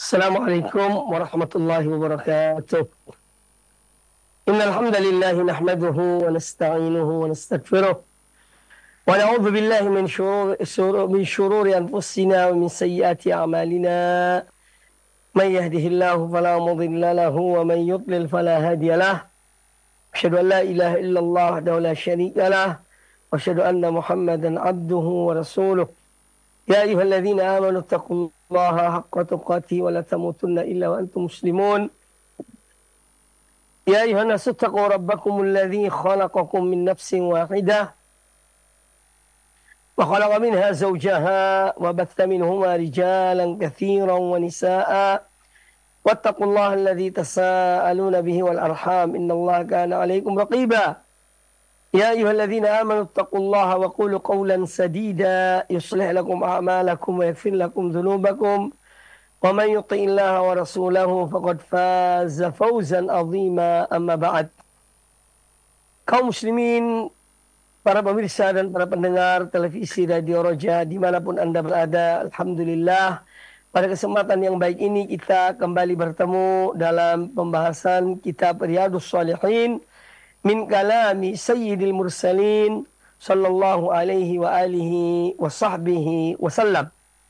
Assalamualaikum warahmatullahi wabarakatuh. Innal hamdalillah nahmaduhu wa nasta'inuhu wa nastaghfiruh wa na'udzu billahi min shururi anfusina wa min sayyiati a'malina. Man yahdihillahu fala mudilla lahu wa man yudlil fala hadiya lahu. Asyhadu an la ilaha illallah wahdahu la syarika lahu wa asyhadu anna Muhammadan 'abduhu wa rasuluh. Ya ayyuhalladzina amanu taqullaha haqqa tuqatih wa la tamutunna illa wa antum muslimun. يا أيها الناس اتقوا ربكم الذي خلقكم من نفس واحدة وخلق منها زوجها وبث منهما رجالا كثيرا ونساء واتقوا الله الذي تساءلون به والأرحام إن الله كان عليكم رقيبا. يا أيها الذين آمنوا اتقوا الله وقولوا قولا سديدا يصلح لكم أعمالكم ويغفر لكم ذنوبكم ومن يطع الله ورسوله فقد فاز فوزا عظيما. أما بعد. Kaum muslimin, para pemirsa dan para pendengar televisi Radio Roja dimanapun Anda berada, alhamdulillah pada kesempatan yang baik ini kita kembali bertemu dalam pembahasan kitab Riyadhus Shalihin min kalami Sayyidil Mursalin sallallahu alaihi wa alihi wa sahbihi wasallam.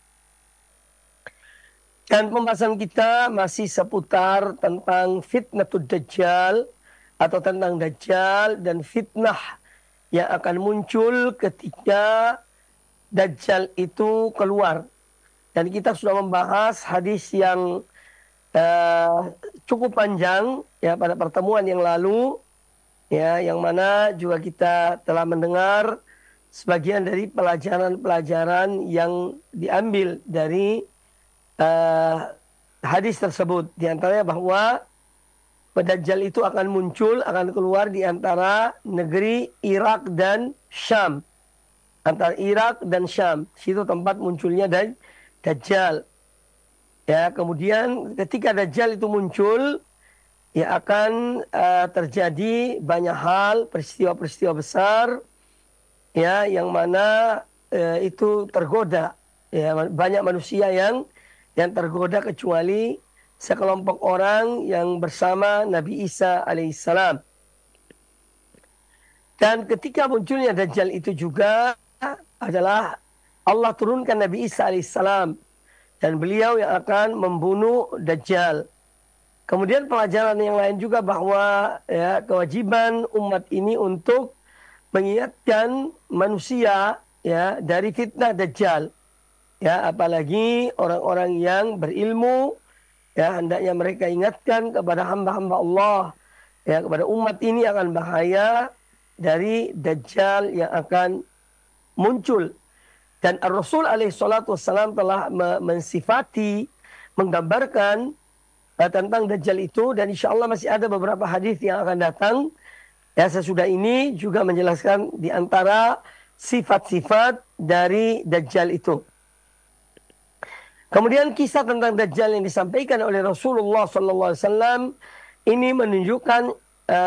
Dan pembahasan kita masih seputar tentang fitnatud Dajjal atau tentang Dajjal dan fitnah yang akan muncul ketika Dajjal itu keluar. Dan kita sudah membahas hadis yang cukup panjang ya pada pertemuan yang lalu ya, yang mana juga kita telah mendengar sebagian dari pelajaran-pelajaran yang diambil dari hadis tersebut. Di antaranya bahwa Dajjal itu akan muncul, akan keluar di antara negeri Irak dan Syam. Antara Irak dan Syam. Situ tempat munculnya Dajjal. Ya, kemudian ketika Dajjal itu muncul, ya akan terjadi banyak hal, peristiwa-peristiwa besar, ya, yang mana itu tergoda. Ya, banyak manusia yang tergoda kecuali sekelompok orang yang bersama Nabi Isa alaihissalam. Dan ketika munculnya Dajjal itu juga adalah Allah turunkan Nabi Isa alaihissalam dan beliau yang akan membunuh Dajjal. Kemudian pelajaran yang lain juga bahwa ya, kewajiban umat ini untuk mengingatkan manusia ya dari fitnah Dajjal. Ya, apalagi orang-orang yang berilmu, ya hendaknya mereka ingatkan kepada hamba-hamba Allah, ya kepada umat ini akan bahaya dari Dajjal yang akan muncul. Dan Rasul alaihissalam telah mensifati, menggambarkan tentang Dajjal itu, dan insya Allah masih ada beberapa hadis yang akan datang. Ya, sesudah ini juga menjelaskan di antara sifat-sifat dari Dajjal itu. Kemudian kisah tentang Dajjal yang disampaikan oleh Rasulullah SAW ini menunjukkan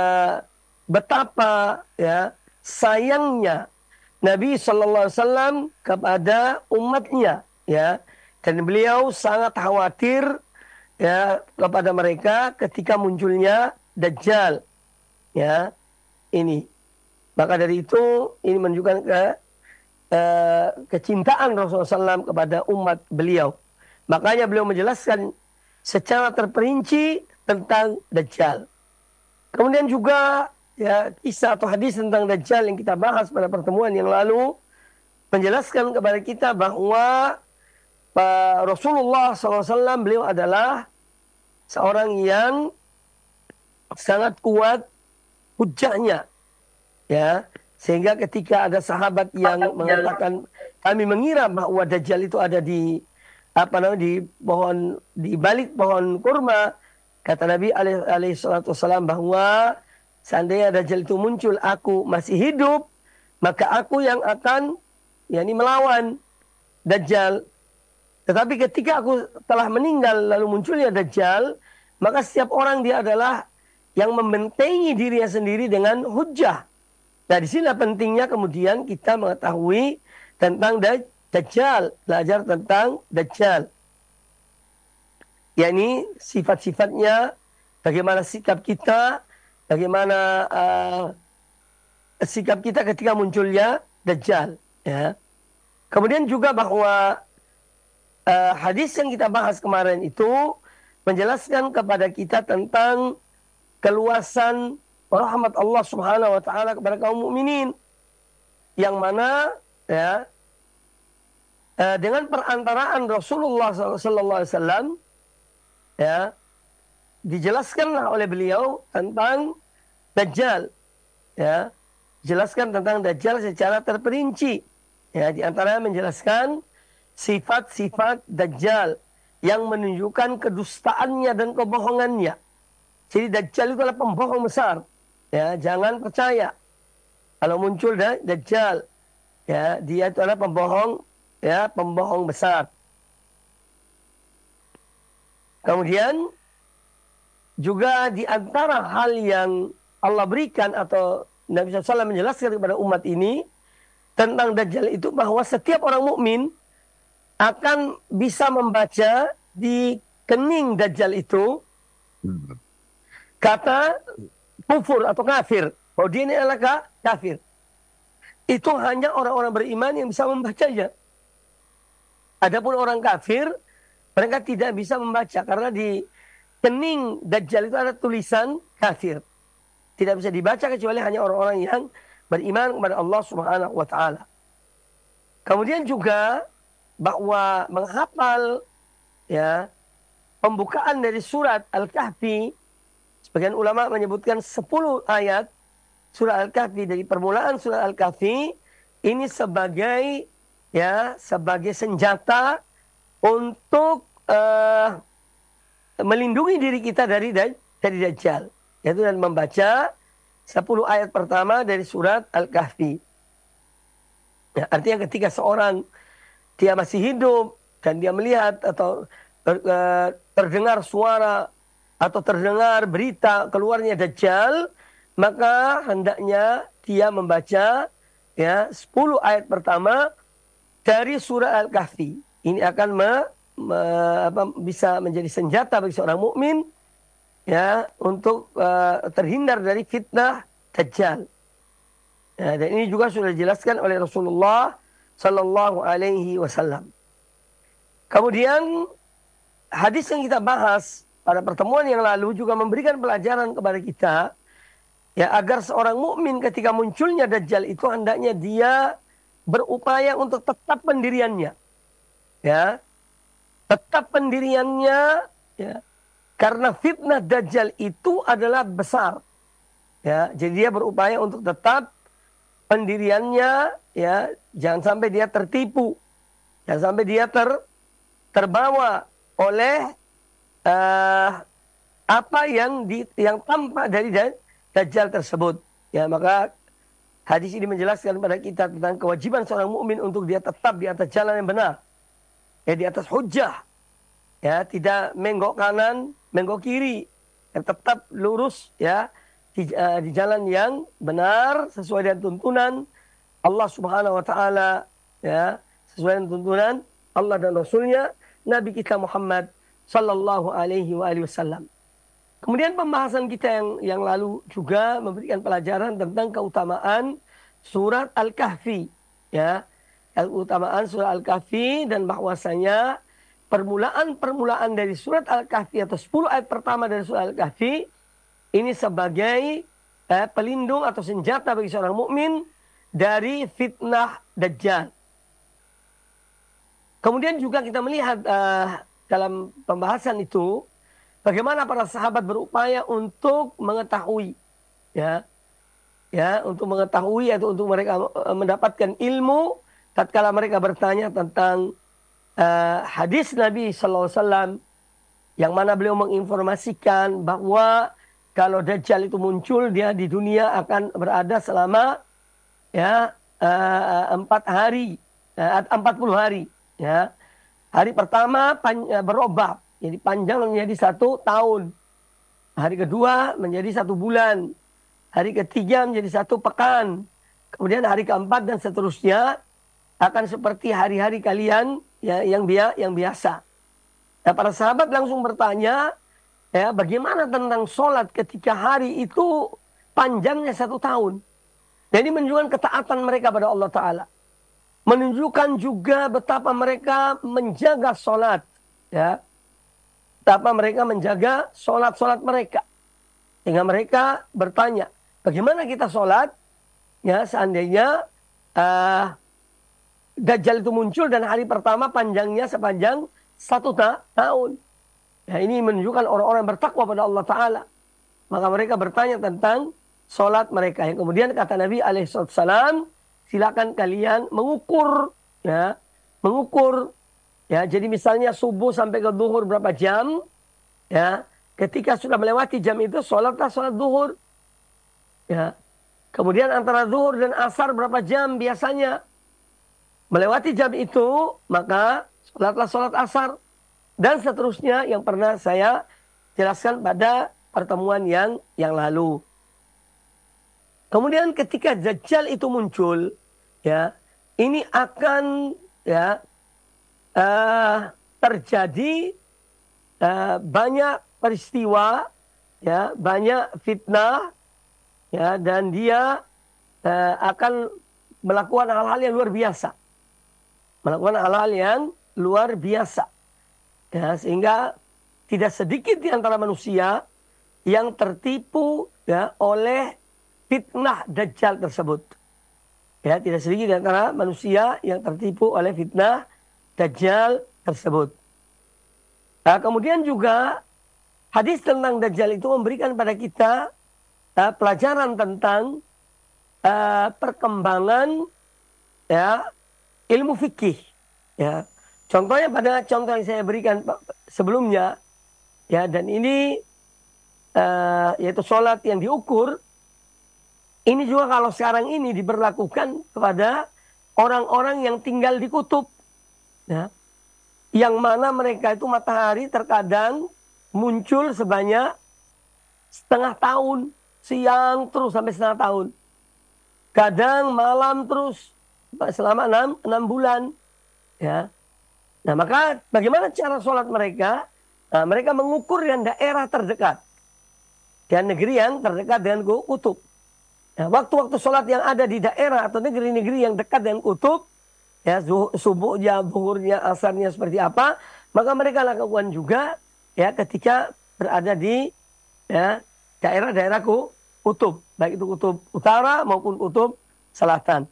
betapa ya sayangnya Nabi SAW kepada umatnya, ya, dan beliau sangat khawatir ya kepada mereka ketika munculnya Dajjal, ya ini. Maka dari itu ini menunjukkan kecintaan Rasulullah SAW kepada umat beliau. Makanya beliau menjelaskan secara terperinci tentang Dajjal. Kemudian juga ya kisah atau hadis tentang Dajjal yang kita bahas pada pertemuan yang lalu menjelaskan kepada kita bahwa Rasulullah SAW beliau adalah seorang yang sangat kuat hujahnya, ya, sehingga ketika ada sahabat yang mengatakan kami mengira bahwa Dajjal itu ada di di balik pohon kurma, kata Nabi alaihissalam bahwa seandainya Dajjal itu muncul aku masih hidup, maka aku yang akan melawan Dajjal. Tetapi ketika aku telah meninggal lalu munculnya Dajjal, maka setiap orang dia adalah yang membentengi dirinya sendiri dengan hujah. Nah, di sini pentingnya kemudian kita mengetahui tentang Dajjal, belajar tentang Dajjal. yakni sifat-sifatnya, bagaimana sikap kita, bagaimana sikap kita ketika munculnya Dajjal. Ya. Kemudian juga bahwa hadis yang kita bahas kemarin itu menjelaskan kepada kita tentang keluasan rahmat Allah Subhanahu wa taala kepada kaum mukminin, yang mana ya dengan perantaraan Rasulullah sallallahu alaihi wasallam ya dijelaskanlah oleh beliau tentang Dajjal, ya, jelaskan tentang Dajjal secara terperinci, ya, di antaranya menjelaskan sifat-sifat Dajjal yang menunjukkan kedustaannya dan kebohongannya. Jadi Dajjal itu adalah pembohong besar, ya, jangan percaya kalau muncul Dajjal, ya, dia itu adalah pembohong, ya, pembohong besar. Kemudian juga di antara hal yang Allah berikan atau Nabi SAW menjelaskan kepada umat ini tentang Dajjal itu, bahwa setiap orang mukmin akan bisa membaca di kening Dajjal itu kata kufur atau kafir. Oh, dia ini adalah kafir. Itu hanya orang-orang beriman yang bisa membacanya. Adapun orang kafir, mereka tidak bisa membaca karena di kening Dajjal itu ada tulisan kafir. Tidak bisa dibaca kecuali hanya orang-orang yang beriman kepada Allah Subhanahu wa taala. Kemudian juga bahwa menghafal, ya, pembukaan dari surat Al-Kahfi, sebagian ulama menyebutkan 10 ayat surat Al-Kahfi, dari permulaan surat Al-Kahfi ini sebagai, ya, sebagai senjata untuk melindungi diri kita dari Dajjal, yaitu dengan membaca 10 ayat pertama dari surat Al-Kahfi. Ya, artinya ketika seorang dia masih hidup dan dia melihat atau terdengar suara atau terdengar berita keluarnya Dajjal, maka hendaknya dia membaca, ya, 10 ayat pertama dari surah Al-Kahfi. Ini akan bisa menjadi senjata bagi seorang mukmin, ya, untuk terhindar dari fitnah Dajjal. Ya, dan ini juga sudah dijelaskan oleh Rasulullah Sallallahu Alaihi Wasallam. Kemudian hadis yang kita bahas pada pertemuan yang lalu juga memberikan pelajaran kepada kita, ya, agar seorang mukmin ketika munculnya Dajjal itu hendaknya dia berupaya untuk tetap pendiriannya, ya, tetap pendiriannya, ya, karena fitnah Dajjal itu adalah besar, ya, jadi dia berupaya untuk tetap pendiriannya, ya, jangan sampai dia tertipu, jangan sampai dia terbawa oleh apa yang tampak dari Dajjal tersebut. Ya, maka hadis ini menjelaskan kepada kita tentang kewajiban seorang mukmin untuk dia tetap di atas jalan yang benar, ya, di atas hujjah, ya, tidak menggok kanan, menggok kiri, ya, tetap lurus, ya, di jalan yang benar sesuai dengan tuntunan Allah Subhanahu wa taala, ya, sesuai dengan tuntunan Allah dan Rasulnya Nabi kita Muhammad sallallahu alaihi wasallam. Kemudian pembahasan kita yang lalu juga memberikan pelajaran tentang keutamaan surat Al-Kahfi, ya, keutamaan surat Al-Kahfi, dan bahwasanya permulaan dari surat Al-Kahfi atau 10 ayat pertama dari surat Al-Kahfi ini sebagai pelindung atau senjata bagi seorang mukmin dari fitnah Dajjal. Kemudian juga kita melihat dalam pembahasan itu bagaimana para sahabat berupaya untuk mengetahui, ya, untuk mengetahui atau untuk mereka mendapatkan ilmu tatkala mereka bertanya tentang hadis Nabi Sallallahu Alaihi Wasallam, yang mana beliau menginformasikan bahwa kalau Dajjal itu muncul, dia di dunia akan berada selama, ya, 40 hari. Ya. Hari pertama berubah, jadi panjang menjadi 1 tahun. Hari kedua menjadi 1 bulan. Hari ketiga menjadi 1 pekan. Kemudian hari keempat dan seterusnya akan seperti hari-hari kalian, ya, yang biasa. Nah, para sahabat langsung bertanya, ya, bagaimana tentang sholat ketika hari itu panjangnya 1 tahun. Dan ini menunjukkan ketaatan mereka pada Allah Ta'ala. Menunjukkan juga betapa mereka menjaga sholat. Ya. Betapa mereka menjaga sholat-sholat mereka. Sehingga mereka bertanya, bagaimana kita sholat? Ya, seandainya Dajjal itu muncul dan hari pertama panjangnya sepanjang 1 tahun. Ya, ini menunjukkan orang-orang yang bertakwa pada Allah Ta'ala. Maka mereka bertanya tentang sholat mereka. Yang kemudian kata Nabi alaihissalam, silakan kalian mengukur. Ya, mengukur. Ya, jadi misalnya subuh sampai ke zuhur berapa jam. Ya, ketika sudah melewati jam itu, sholatlah sholat zuhur. Ya, kemudian antara zuhur dan asar berapa jam biasanya. Melewati jam itu, maka sholatlah sholat asar. Dan seterusnya yang pernah saya jelaskan pada pertemuan yang lalu. Kemudian ketika Dajjal itu muncul, ya, ini akan ya terjadi banyak peristiwa, ya, banyak fitnah, ya, dan dia akan melakukan hal-hal yang luar biasa. Melakukan hal-hal yang luar biasa. Ya, sehingga tidak sedikit di antara manusia yang tertipu, ya, oleh fitnah Dajjal tersebut. Ya, tidak sedikit di antara manusia yang tertipu oleh fitnah Dajjal tersebut. Nah, kemudian juga hadis tentang Dajjal itu memberikan pada kita pelajaran tentang perkembangan, ya, ilmu fikih. Ya. Contohnya pada contoh yang saya berikan sebelumnya, ya, dan ini yaitu sholat yang diukur. Ini juga kalau sekarang ini diberlakukan kepada orang-orang yang tinggal di kutub, ya, yang mana mereka itu matahari terkadang muncul sebanyak setengah tahun, siang terus sampai setengah tahun, kadang malam terus selama 6 bulan, ya. Nah, maka bagaimana cara sholat mereka? Nah, mereka mengukur yang daerah terdekat. Dan negeri yang terdekat dengan kutub. Nah, waktu-waktu sholat yang ada di daerah atau negeri-negeri yang dekat dengan kutub, ya, subuhnya, zuhurnya, asarnya seperti apa, maka mereka lakukan juga, ya, ketika berada di, ya, daerah-daerah kutub. Baik itu kutub utara maupun kutub selatan.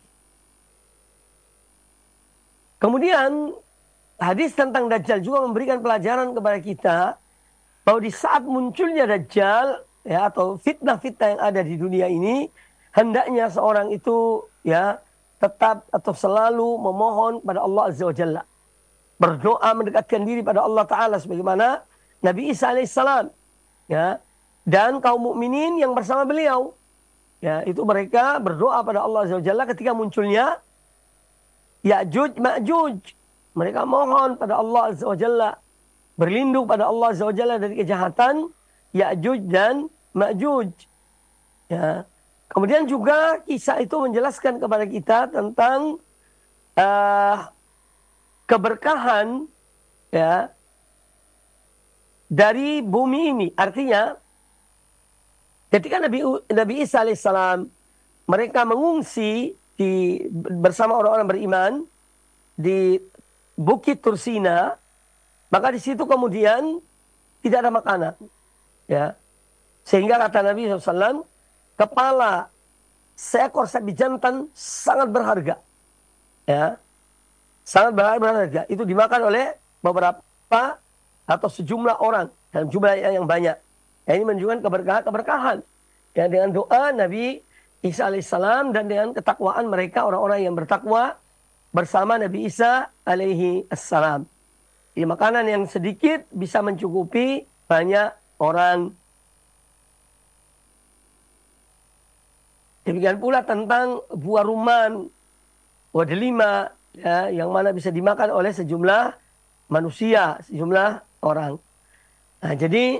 Kemudian hadis tentang Dajjal juga memberikan pelajaran kepada kita bahwa di saat munculnya Dajjal, ya, atau fitnah-fitnah yang ada di dunia ini, hendaknya seorang itu, ya, tetap atau selalu memohon pada Allah Azza wa Jalla. Berdoa mendekatkan diri pada Allah Ta'ala sebagaimana Nabi Isa alaihissalam, ya, dan kaum mukminin yang bersama beliau. Ya, itu mereka berdoa pada Allah Azza wa Jalla ketika munculnya Ya'juj Ma'juj. Mereka mohon pada Allah Azza wa Jalla, berlindung pada Allah Azza wa Jalla dari kejahatan Ya'juj dan Ma'juj. Ya. Kemudian juga kisah itu menjelaskan kepada kita tentang keberkahan, ya, dari bumi ini. Artinya ketika Nabi Isa alaihissalam mereka mengungsi bersama orang-orang beriman di Bukit Tursina, maka di situ kemudian tidak ada makanan, ya, sehingga kata Nabi SAW, kepala seekor sapi jantan sangat berharga, ya, sangat berharga. Itu dimakan oleh beberapa atau sejumlah orang dalam jumlah yang banyak. Ya, ini menunjukkan keberkahan, ya, dengan doa Nabi Isa alaihissalam dan dengan ketakwaan mereka, orang-orang yang bertakwa bersama Nabi Isa alaihi assalam. Jadi makanan yang sedikit bisa mencukupi banyak orang. Demikian pula tentang buah rumman, buah delima, ya, yang mana bisa dimakan oleh sejumlah manusia, sejumlah orang. Nah, jadi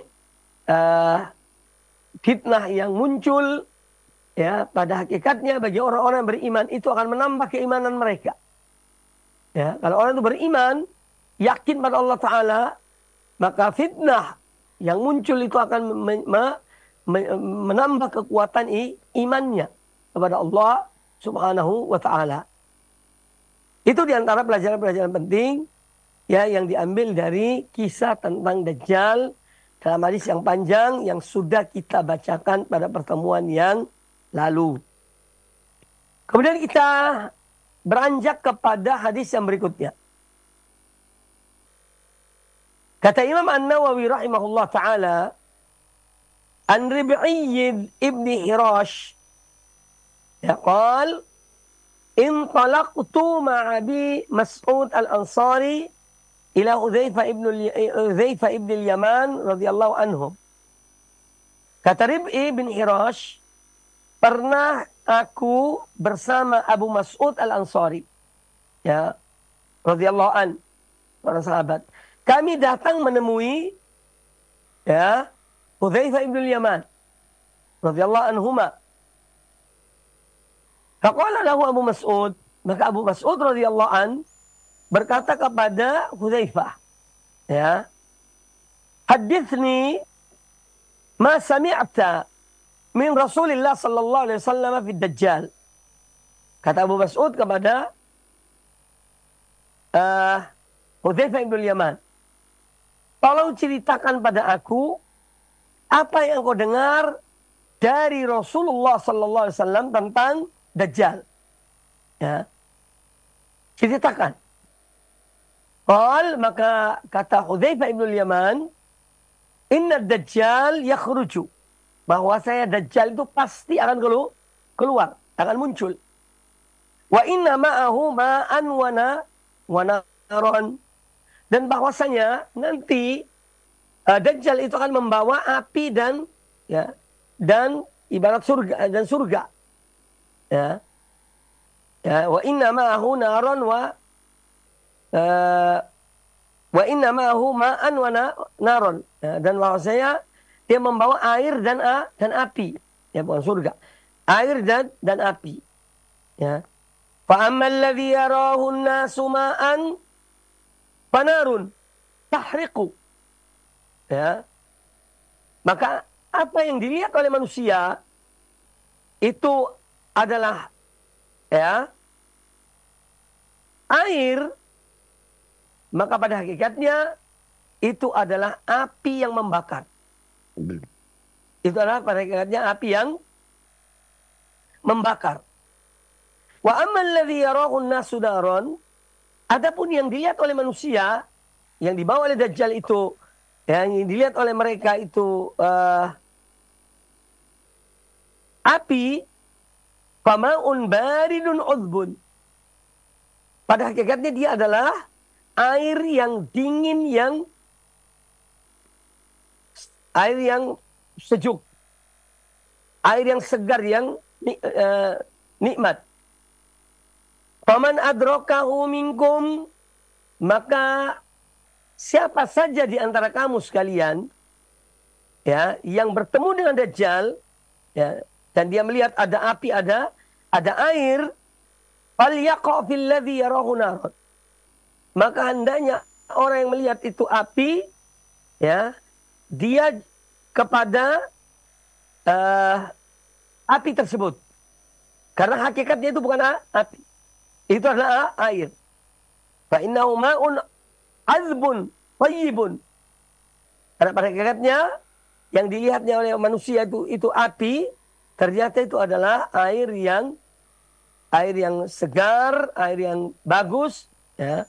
fitnah yang muncul, ya, pada hakikatnya bagi orang-orang yang beriman itu akan menambah keimanan mereka. Ya, kalau orang itu beriman, yakin pada Allah Ta'ala, maka fitnah yang muncul itu akan menambah kekuatan imannya kepada Allah Subhanahu wa taala. Itu diantara pelajaran-pelajaran penting ya yang diambil dari kisah tentang Dajjal dalam hadis yang panjang yang sudah kita bacakan pada pertemuan yang lalu. Kemudian kita beranjak kepada hadis yang berikutnya. Kata Imam An-Nawawi rahimahullah ta'ala, An Rib'i ibn Hirash, ya qal, intalaqtu ma'abi Mas'ud al-Ansari ila Hudzaifah ibn al-Yaman radhiyallahu anhum. Kata Rib'i bin Hirash, pernah aku bersama Abu Mas'ud al-Ansari, ya, radhiyallahu an, para sahabat. Kami datang menemui ya Hudzaifah ibn al-Yaman radhiyallahu anhuma. Faqala lahu Abu Mas'ud, maka Abu Mas'ud radhiyallahu an berkata kepada Hudzaifah, ya, hadithni ma sami'ta min Rasulillah sallallahu alaihi wasallam fi Dajjal. Kata Abu Mas'ud kepada Hudzaifah ibn al-Yaman, tolong ceritakan pada aku apa yang kau dengar dari Rasulullah sallallahu alaihi wasallam tentang Dajjal. Ya. Ceritakan. Qal, maka kata Hudzaifah ibn al-Yaman, inna Dajjal yakhruju. Bahwa saya Dajjal itu pasti akan keluar, akan muncul. Wa inna ma'ahu ma'an wa naron. Dan bahwasanya nanti Dajjal itu akan membawa api dan ibarat surga dan surga. Ya. Ya, wa inna ma'ahu naron wa inna ma'ahu ma'an wa naron. Ya, dan bahwasanya dia membawa air dan api. Ya, bukan surga. Air dan api. Ya. Fa ammal ladzi yarahu an-nasu ma'an fanarun tahriqu. Ya. Maka apa yang dilihat oleh manusia itu adalah ya air, maka pada hakikatnya itu adalah api yang membakar. Itu adalah pada hakikatnya api yang membakar. Wa ammal ladzi yarahu an-nasu naron, adapun yang dilihat oleh manusia, yang dibawa oleh Dajjal itu, yang dilihat oleh mereka itu api, fama'un baridun udbun. Pada hakikatnya dia adalah air yang dingin, air yang sejuk, air yang segar, yang nikmat. Faman adrakahu minkum, maka siapa saja di antara kamu sekalian ya yang bertemu dengan Dajjal ya, dan dia melihat ada api, ada air, falyaqa fil ladzi yarahu nar. Maka hendaknya orang yang melihat itu api ya, dia kepada api tersebut. Karena hakikatnya itu bukan api. Itu adalah air. Fa innahu ma'un azbun thayyibun. Karena pada hakikatnya yang dilihatnya oleh manusia itu api, ternyata itu adalah air yang segar, air yang bagus, ya.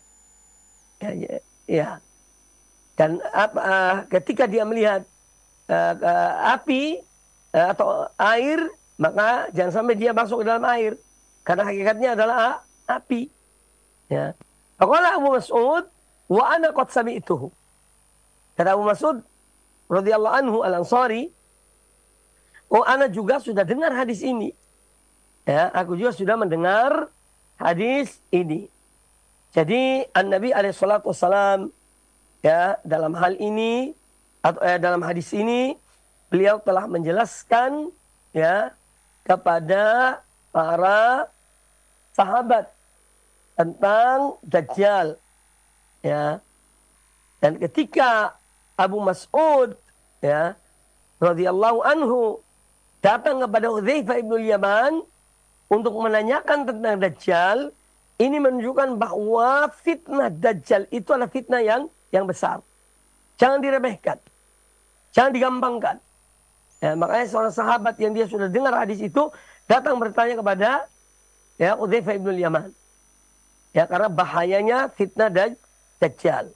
Dan ketika dia melihat api atau air, maka jangan sampai dia masuk ke dalam air, karena hakikatnya adalah api. Ya. Faqala Abu Mas'ud, wa ana qad sami'tuhu. Kata Abu Mas'ud radhiyallahu anhu al-Ansari, oh ana juga sudah dengar hadis ini. Ya, aku juga sudah mendengar hadis ini. Jadi An-Nabi alaihissalatu wassalam ya dalam hal ini atau dalam hadis ini beliau telah menjelaskan ya kepada para sahabat tentang Dajjal ya. Dan ketika Abu Mas'ud ya radhiyallahu anhu datang kepada Hudzaifah ibn Yaman untuk menanyakan tentang Dajjal, ini menunjukkan bahwa fitnah Dajjal itu adalah fitnah yang besar. Jangan diremehkan. Jangan digampangkan. Ya, makanya seorang sahabat yang dia sudah dengar hadis itu datang bertanya kepada ya Hudzaifah ibn Yaman. Ya, karena bahayanya fitnah Dajjal.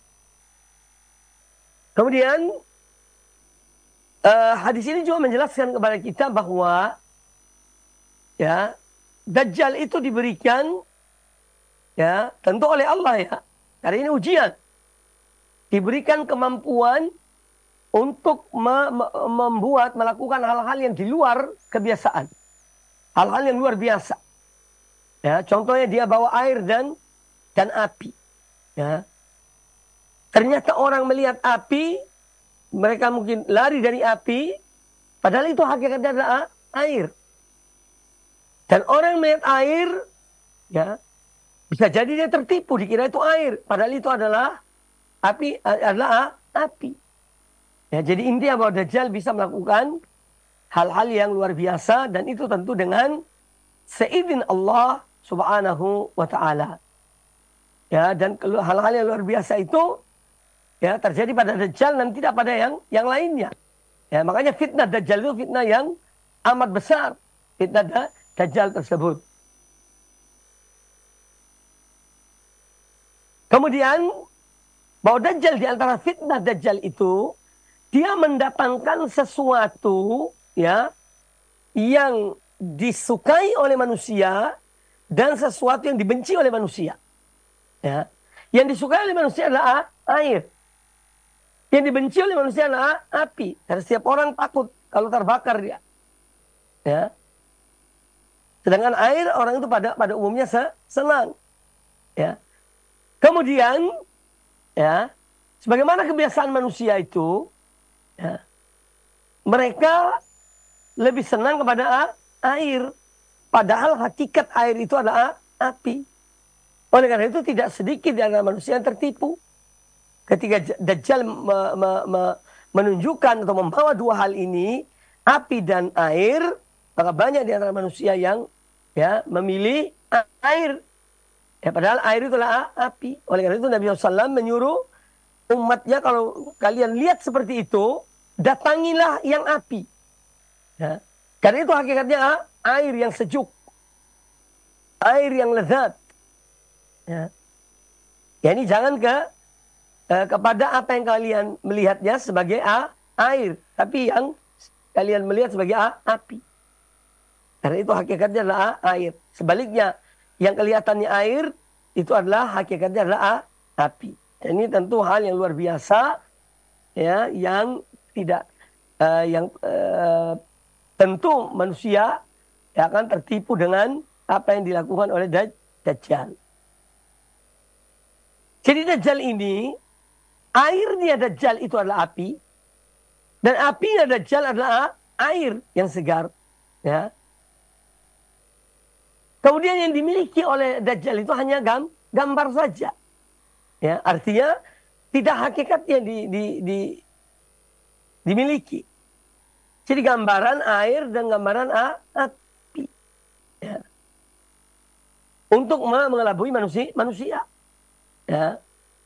Kemudian hadis ini juga menjelaskan kepada kita bahwa ya Dajjal itu diberikan ya tentu oleh Allah ya. Karena ini ujian. Diberikan kemampuan untuk melakukan hal-hal yang di luar kebiasaan. Hal-hal yang luar biasa. Ya, contohnya dia bawa air dan api. Ya. Ternyata orang melihat api, mereka mungkin lari dari api, padahal itu hakikatnya adalah air. Dan orang melihat air, ya bisa jadi dia tertipu, dikira itu air, padahal itu adalah api. Ya, jadi intinya bahwa Dajjal bisa melakukan hal-hal yang luar biasa dan itu tentu dengan seizin Allah Subhanahu wa taala. Ya, dan hal-hal yang luar biasa itu ya terjadi pada Dajjal dan tidak pada yang lainnya. Ya, makanya fitnah Dajjal itu fitnah yang amat besar. Fitnah Dajjal tersebut. Kemudian bahwa Dajjal di antara fitnah Dajjal itu dia mendatangkan sesuatu ya yang disukai oleh manusia dan sesuatu yang dibenci oleh manusia. Ya. Yang disukai oleh manusia adalah air. Yang dibenci oleh manusia adalah api. Karena setiap orang takut kalau terbakar dia. Ya. Sedangkan air orang itu pada umumnya senang. Ya. Kemudian ya, sebagaimana kebiasaan manusia itu, ya, mereka lebih senang kepada air. Padahal hakikat air itu adalah api. Oleh karena itu tidak sedikit di antara manusia yang tertipu. Ketika Dajjal menunjukkan atau membawa dua hal ini, api dan air, maka banyak di antara manusia yang ya memilih air. Ya, padahal air itu adalah api. Oleh karena itu Nabi SAW menyuruh umatnya kalau kalian lihat seperti itu, datangilah yang api. Ya. Karena itu hakikatnya air yang sejuk. Air yang lezat. Ya. Ya, ini jangan kepada apa yang kalian melihatnya sebagai air. Tapi yang kalian melihat sebagai api. Karena itu hakikatnya adalah air. Sebaliknya, yang kelihatannya air, itu adalah hakikatnya adalah api. Dan ini tentu hal yang luar biasa. Ya, yang tidak, tentu manusia akan tertipu dengan apa yang dilakukan oleh Dajjal. Jadi Dajjal ini, airnya Dajjal itu adalah api. Dan apinya Dajjal adalah air yang segar. Ya. Kemudian yang dimiliki oleh Dajjal itu hanya gambar saja. Ya, artinya tidak hakikatnya dimiliki. Jadi gambaran air dan gambaran api. Ya. Untuk mengelabui manusia. Ya.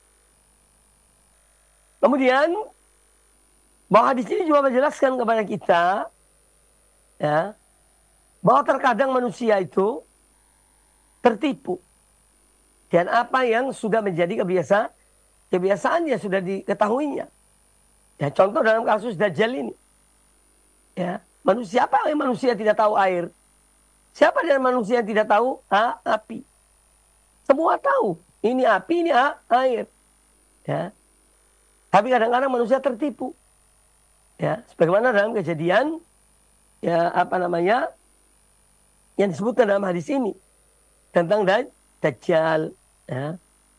Kemudian bahwa hadis ini juga menjelaskan kepada kita ya, bahwa terkadang manusia itu tertipu dan apa yang sudah menjadi kebiasaannya sudah diketahuinya. Ya, contoh dalam kasus Dajjal ini. Ya, siapa yang manusia tidak tahu air? Siapa dari manusia yang tidak tahu api? Semua tahu. Ini api, ini air. Ya. Tapi kadang-kadang manusia tertipu. Ya, sebagaimana dalam kejadian ya yang disebutkan dalam hadis ini tentang Dajjal. Ya.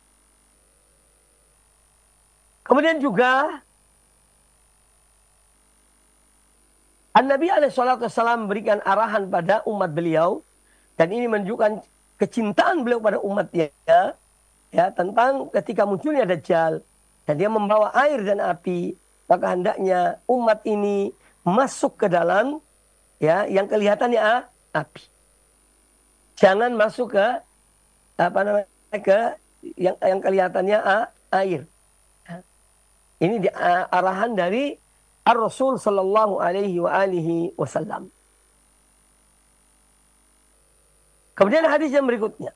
Kemudian juga An-Nabi SAW memberikan arahan pada umat beliau dan ini menunjukkan kecintaan beliau pada umatnya ya tentang ketika munculnya Dajjal dan dia membawa air dan api maka hendaknya umat ini masuk ke dalam ya yang kelihatannya api. Jangan masuk ke apa namanya ke yang kelihatannya air. Ini arahan dari Ar-Rasul sallallahu alaihi wa alihi wasallam. Kemudian hadis yang berikutnya.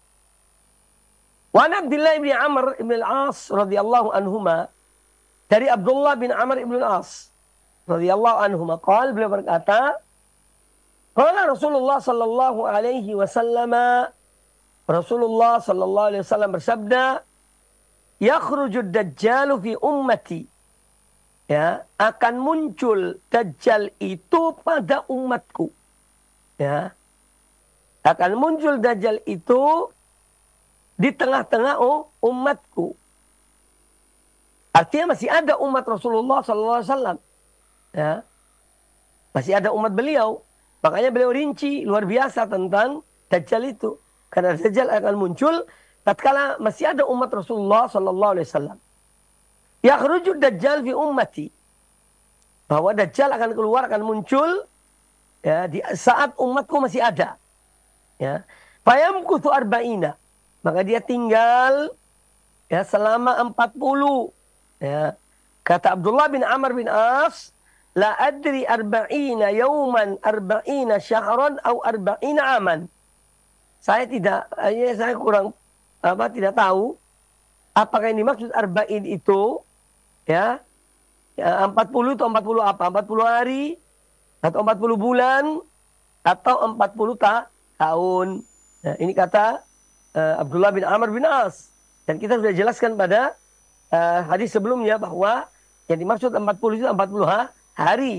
Wa Abdullah bin Amr bin Al-As radhiyallahu anhuma, dari Abdullah bin Amr bin Al-As radhiyallahu anhuma, beliau berkata, qala Rasulullah sallallahu alaihi wasallam, Rasulullah sallallahu alaihi wasallam bersabda, yakhrujud dajjalu fi ummati, ya, akan muncul dajjal itu pada umatku, ya, akan muncul dajjal itu di tengah-tengah umatku. Artinya masih ada umat Rasulullah SAW. Ya. Masih ada umat beliau. Makanya beliau rinci luar biasa tentang dajjal itu. Karena dajjal akan muncul tatkala masih ada umat Rasulullah SAW. Yakhrujud dajjal fi ummati. Bahwa dajjal akan keluar, akan muncul ya, di saat umatku masih ada. Ya. Fayamkuthu arba'ina. Maka dia tinggal ya selama 40. Ya. Kata Abdullah bin Amr bin As, la adri arba'ina yawman arba'ina syahran au arba'ina aman. Saya kurang tidak tahu apakah yang dimaksud arba'in itu ya, 40 itu 40 apa? 40 hari atau 40 bulan atau 40 tahun. Nah, ini kata Abdullah bin Amr bin As. Dan kita sudah jelaskan pada hadis sebelumnya bahwa yang dimaksud 40 itu 40 hari.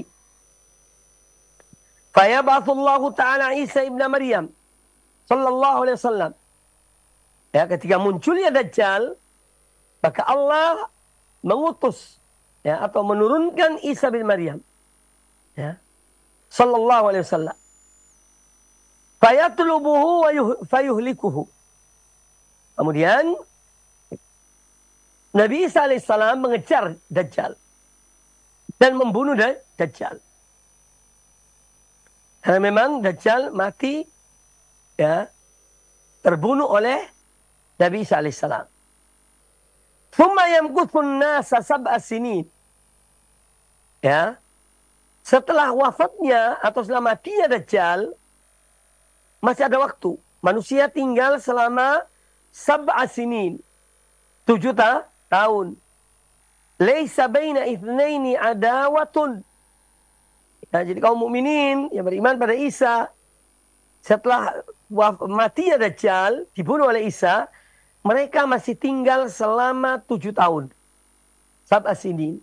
Fayabatullahu ta'ala Isa ibn Maryam sallallahu alaihi wasallam. Ya, ketika munculnya Dajjal, maka Allah mengutus ya, atau menurunkan Isa bin Maryam. Ya. Sallallahu alaihi wasallam. Fayatlubuhu wa fayuhlikuhu. Kemudian Nabi Isa alaihissalam mengejar Dajjal dan membunuh Dajjal. Karena memang Dajjal mati ya, terbunuh oleh Nabi Isa alaihissalam. Thumma yamkuthun nasa sab'a sinin. Ya. Setelah wafatnya atau setelah matinya Dajjal, masih ada waktu. Manusia tinggal selama sab'a sinin. 7 tahun. Laisa baina itsnaini adawatun. Ya, jadi kaum mukminin yang beriman pada Isa, setelah matinya Dajjal, dibunuh oleh Isa, mereka masih tinggal selama 7 tahun. Sab'a sinin.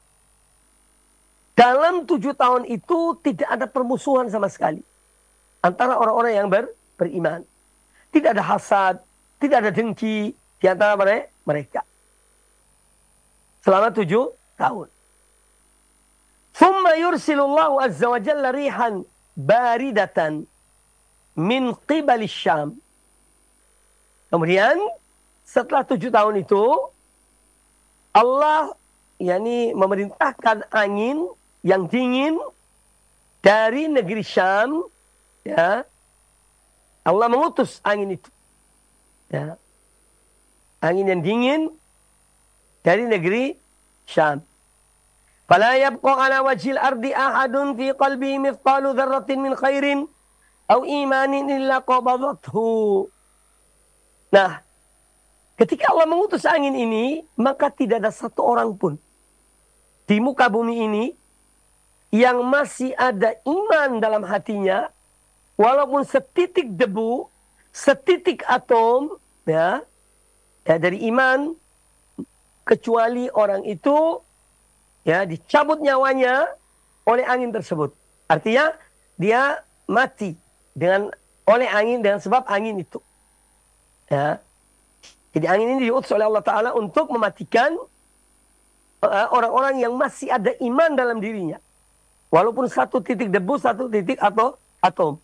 Dalam 7 tahun itu tidak ada permusuhan sama sekali antara orang-orang yang beriman. Tidak ada hasad, tidak ada dengki di antara mereka. Selama 7 tahun. Thumma yursilullahu azza wa jalla rihan baridatan min qibali Syam. Kemudian setelah 7 tahun itu Allah memerintahkan angin yang dingin dari negeri Syam. Ya, Allah mengutus angin itu. Ya. Angin yang dingin dari negeri Syam. Fala yabqa ala wajhil ardi ahadun fi qalbihi mithqalu dzarratin min khairin aw imanin illa qabadathu. Nah, ketika Allah mengutus angin ini, maka tidak ada satu orang pun di muka bumi ini yang masih ada iman dalam hatinya, walaupun setitik debu, setitik atom, ya dari iman, kecuali orang itu ya dicabut nyawanya oleh angin tersebut. Artinya dia mati oleh angin dengan sebab angin itu. Ya. Jadi angin ini diutus oleh Allah Ta'ala untuk mematikan orang-orang yang masih ada iman dalam dirinya. Walaupun satu titik debu, satu titik atom.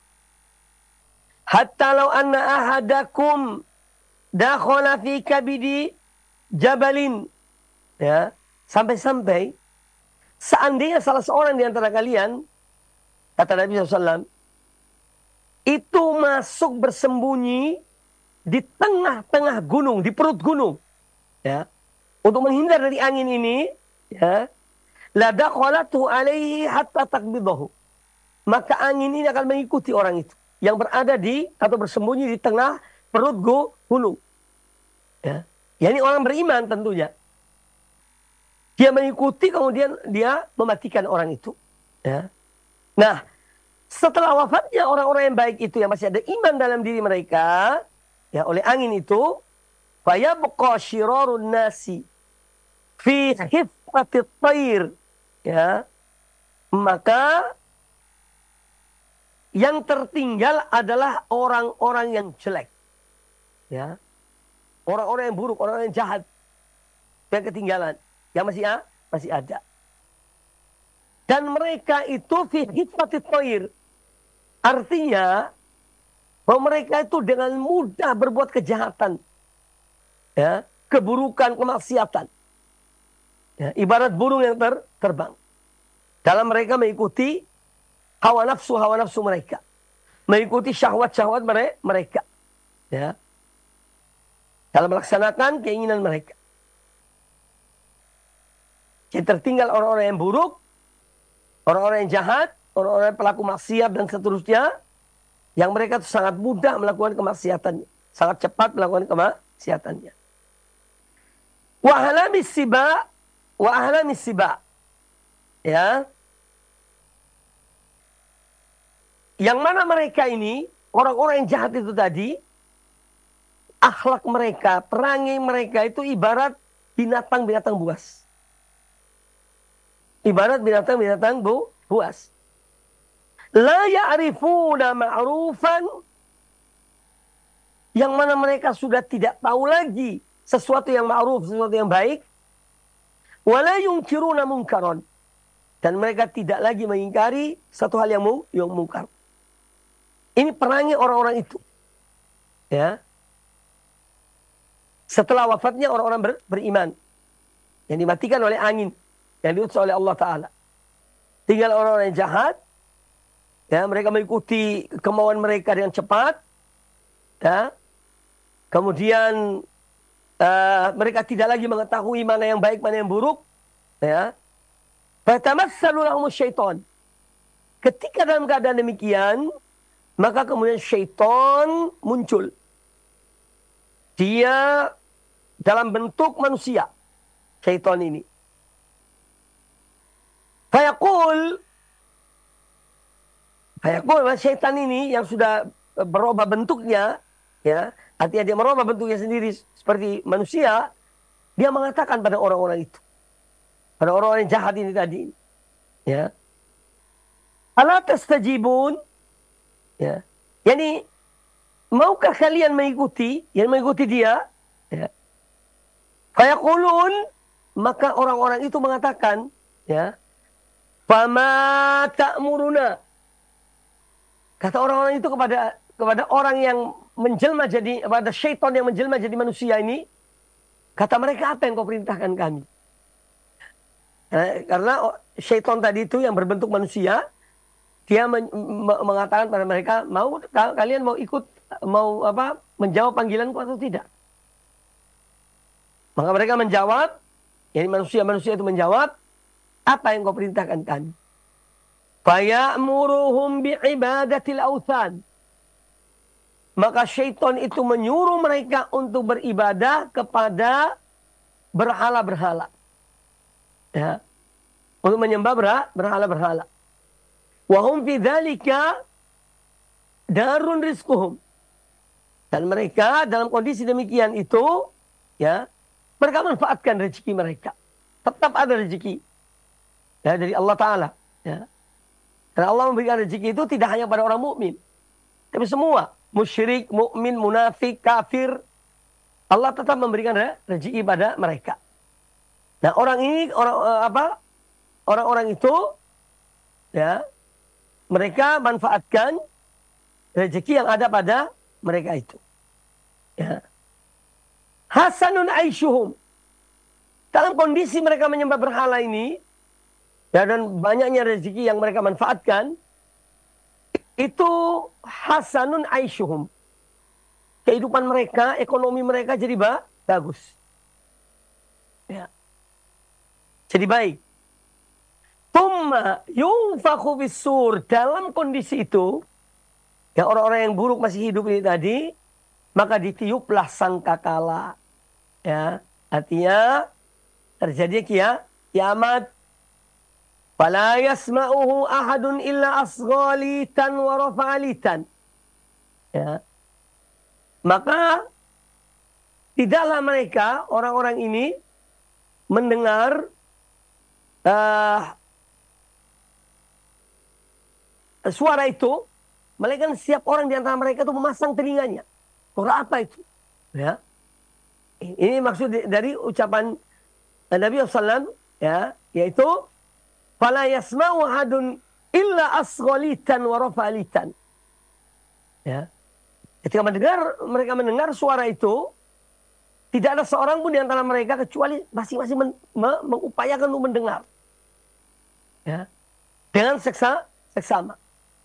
Hatta law anna ahadakum dakhala fi kabidi jabalin. Ya, sampai-sampai seandainya salah seorang di antara kalian, kata Nabi SAW, itu masuk bersembunyi di tengah-tengah gunung, di perut gunung, ya, untuk menghindar dari angin ini, ya, la dakhalatu alaihi hatta takbidahu. Maka angin ini akan mengikuti orang itu yang berada di atau bersembunyi di tengah perut gunung. Ya. Ya, ini orang beriman tentunya. Dia mengikuti, kemudian dia mematikan orang itu. Ya. Nah, setelah wafatnya orang-orang yang baik itu, yang masih ada iman dalam diri mereka, ya, oleh angin itu, fayabqa syirarun nasi fi khiffatit tayr, ya, maka yang tertinggal adalah orang-orang yang jelek, ya, orang-orang yang buruk, orang-orang yang jahat, yang ketinggalan, yang masih ada. Dan mereka itu fi khiffatit tayr, artinya bahwa mereka itu dengan mudah berbuat kejahatan, ya, keburukan, kemaksiatan, ya, ibarat burung yang terbang. Dalam mereka mengikuti hawa nafsu mereka, mengikuti syahwat-syahwat mereka, ya, dalam melaksanakan keinginan mereka. Jadi tertinggal orang-orang yang buruk, orang-orang yang jahat, orang-orang yang pelaku maksiat dan seterusnya, yang mereka itu sangat mudah melakukan kemaksiatannya, sangat cepat melakukan kemaksiatannya. Wa ahlamis siba, ya. Yang mana mereka ini, orang-orang yang jahat itu tadi, akhlak mereka, perangai mereka itu ibarat binatang-binatang buas. Ibarat binatang-binatang buas. La ya'rifuna ma'rufan, yang mana mereka sudah tidak tahu lagi sesuatu yang ma'ruf, sesuatu yang baik. Wala yunkiruna munkaron, dan mereka tidak lagi mengingkari satu hal yang mungkar. Ini perangai orang-orang itu, ya. Setelah wafatnya orang-orang beriman yang dimatikan oleh angin yang diutus oleh Allah Ta'ala. Tinggal orang-orang yang jahat, ya, mereka mengikuti kemauan mereka dengan cepat, ya. Kemudian mereka tidak lagi mengetahui mana yang baik, mana yang buruk, ya. Fatamassalu lahumus syaitan. Ketika dalam keadaan demikian, maka kemudian syaitan muncul. Dia dalam bentuk manusia, syaitan ini. Fayaqul, syaitan ini yang sudah berubah bentuknya, ya, artinya dia merubah bentuknya sendiri seperti manusia, dia mengatakan pada orang-orang itu, pada orang-orang yang jahat ini tadi, ya, ala tastajibun, ya, yani maukah kalian mengikuti dia, ya. Fayaqulun, maka orang-orang itu mengatakan, ya, fama ta'muruna, kata orang-orang itu kepada orang yang menjelma jadi, kepada syaitan yang menjelma jadi manusia ini, kata mereka, apa yang kau perintahkan kami? Karena syaitan tadi itu yang berbentuk manusia, dia mengatakan pada mereka, kalian mau ikut, menjawab panggilanku atau tidak? Maka mereka menjawab, yani manusia-manusia itu menjawab, apa yang kau perintahkan kami? Faya'muruhum bi'ibadatil awthan. Maka syaitan itu menyuruh mereka untuk beribadah kepada berhala-berhala. Ya. Untuk menyembah berhala-berhala. Wahum fi dzalika darun rizquhum. Dan mereka dalam kondisi demikian itu, ya, mereka manfaatkan rezeki mereka. Tetap ada rezeki, ya, dari Allah Ta'ala. Ya. Dan Allah memberikan rezeki itu tidak hanya pada orang mukmin, tapi semua. Musyrik, mukmin, munafik, kafir. Allah tetap memberikan rezeki pada mereka. Nah, orang-orang itu, ya, mereka manfaatkan rezeki yang ada pada mereka itu. Ya. Hasanun aisyuhum. Dalam kondisi mereka menyembah berhala ini, Ya, dan banyaknya rezeki yang mereka manfaatkan, itu hasanun aisyuhum. Kehidupan mereka, ekonomi mereka jadi bagus. Ya, jadi baik. Tumma yunfakhu fis-sur. Dalam kondisi itu, ya orang-orang yang buruk masih hidup ini tadi, maka ditiuplah sangkakala. Ya, artinya terjadi kiamat. Fala yasma'uhu ahadun illa asghalitan wa rafa'alitan. Ya. Maka tidaklah mereka, orang-orang ini, mendengar suara itu, melainkan setiap orang di antara mereka itu memasang telinganya. Suara apa itu? Ya. Ini maksud dari ucapan Nabi SAW, ya, yaitu fala yasma'u ahadun illa asghalitan wa rafa'alitan. Ya. Ketika mereka mendengar suara itu, tidak ada seorang pun di antara mereka kecuali masing-masing mengupayakan untuk mendengar. Ya. Dengan seksama.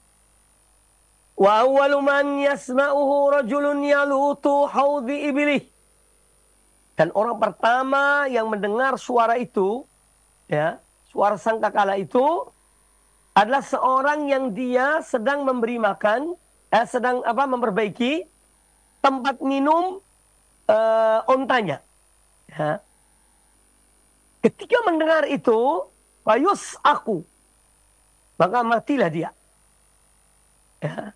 Wa awwalu man yasma'uhu rajulun yalutu haudhi ibilih. Dan orang pertama yang mendengar suara itu, ya, suara sangkakala itu adalah seorang yang dia sedang memberi makan, sedang memperbaiki tempat minum ontanya. Ya. Ketika mendengar itu, fayus aku, maka matilah dia. Ya.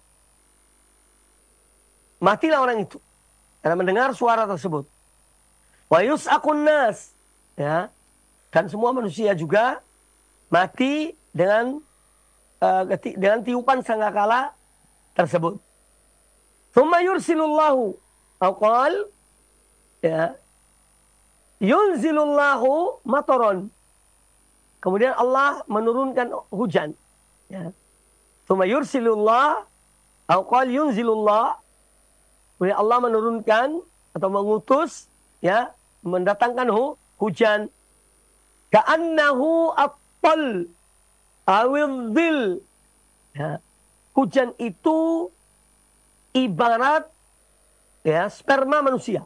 Matilah orang itu karena mendengar suara tersebut. Wayus akun nas, ya, dan semua manusia juga mati dengan tiupan sangkakala tersebut. Thumma yursilullahu aqal, ya, yunzilullahu mataron. Kemudian Allah menurunkan hujan. Ya. Thumma yursilullah aqal yunzilullah. Kemudian Allah menurunkan atau mengutus, ya, mendatangkan hujan. Ka'annahu attal awil dhil. Ya. Hujan itu ibarat, ya, sperma manusia.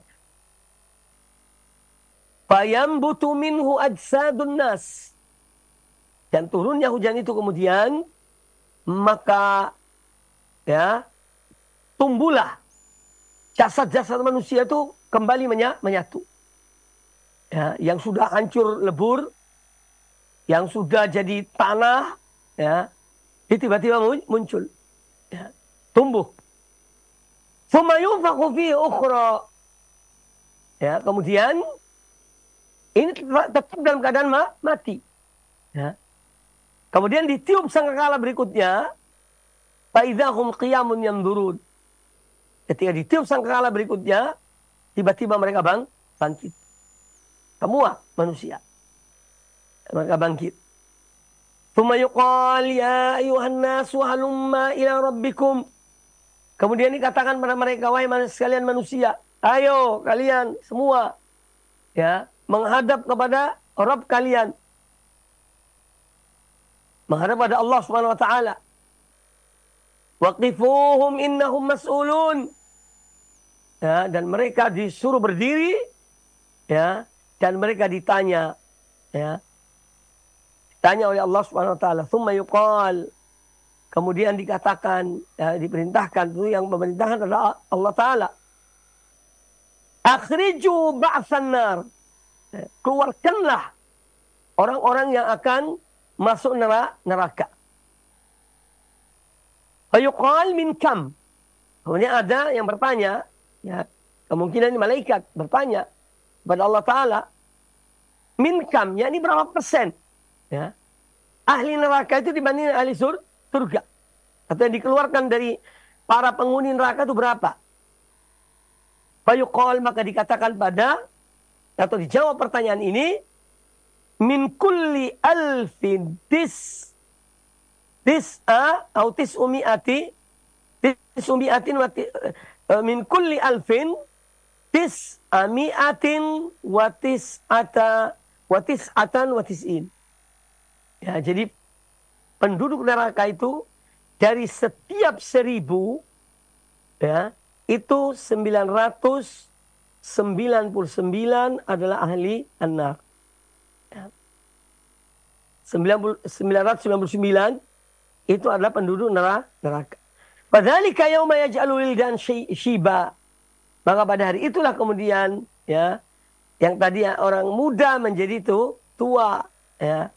Fayambutu minhu ajsadun nas. Dan turunnya hujan itu kemudian, maka, ya, tumbuhlah jasad-jasad manusia itu kembali menyatu. Ya, yang sudah hancur lebur, yang sudah jadi tanah, ya, tiba-tiba muncul, ya, tumbuh. Tsumma yunfakhu fihi ukhra. Ya, kemudian ini tetap dalam keadaan mati. Ya. Kemudian ditiup sangkakala berikutnya, fa idzahum qiyamun yanzurun. Ketika ditiup sangkakala berikutnya, tiba-tiba mereka bangkit. Semua manusia. Mereka bangkit. Tsumma yuqal ya ayuhan nasu halumma ila rabbikum. Kemudian dikatakan pada mereka, wahai sekalian manusia, ayo kalian semua, ya, menghadap kepada Rabb kalian. Menghadap pada Allah Subhanahu wa taala. Waqifuhum innahum mas'ulun. Ya, dan mereka disuruh berdiri, ya, dan mereka ditanya, ya, ditanya oleh Allah Subhanahu wa taala. Tsumma yuqal, kemudian dikatakan, ya, diperintahkan, itu yang memerintahkan adalah Allah taala. Akhriju ba'san nar. Keluarkanlah orang-orang yang akan masuk neraka. Fayuqal min kam. Kemudian ada yang bertanya, ya, kemungkinan ini malaikat bertanya kepada Allah Ta'ala, min kam, ya, ini berapa persen, ya, ahli neraka itu dibanding ahli surga, atau yang dikeluarkan dari para penghuni neraka itu berapa? Fayuqal, maka dikatakan pada, atau dijawab pertanyaan ini, min kulli alfin min kulli alfin tis'ami'atin wa tis'in. Ya, jadi penduduk neraka itu dari setiap 1.000 ya, itu 999 adalah ahli an-nar. Ya. 999 itu adalah penduduk neraka. Fadzalika yauma yaj'alul wildan syiba. Maka pada hari itulah kemudian ya, yang tadi orang muda menjadi itu tua ya.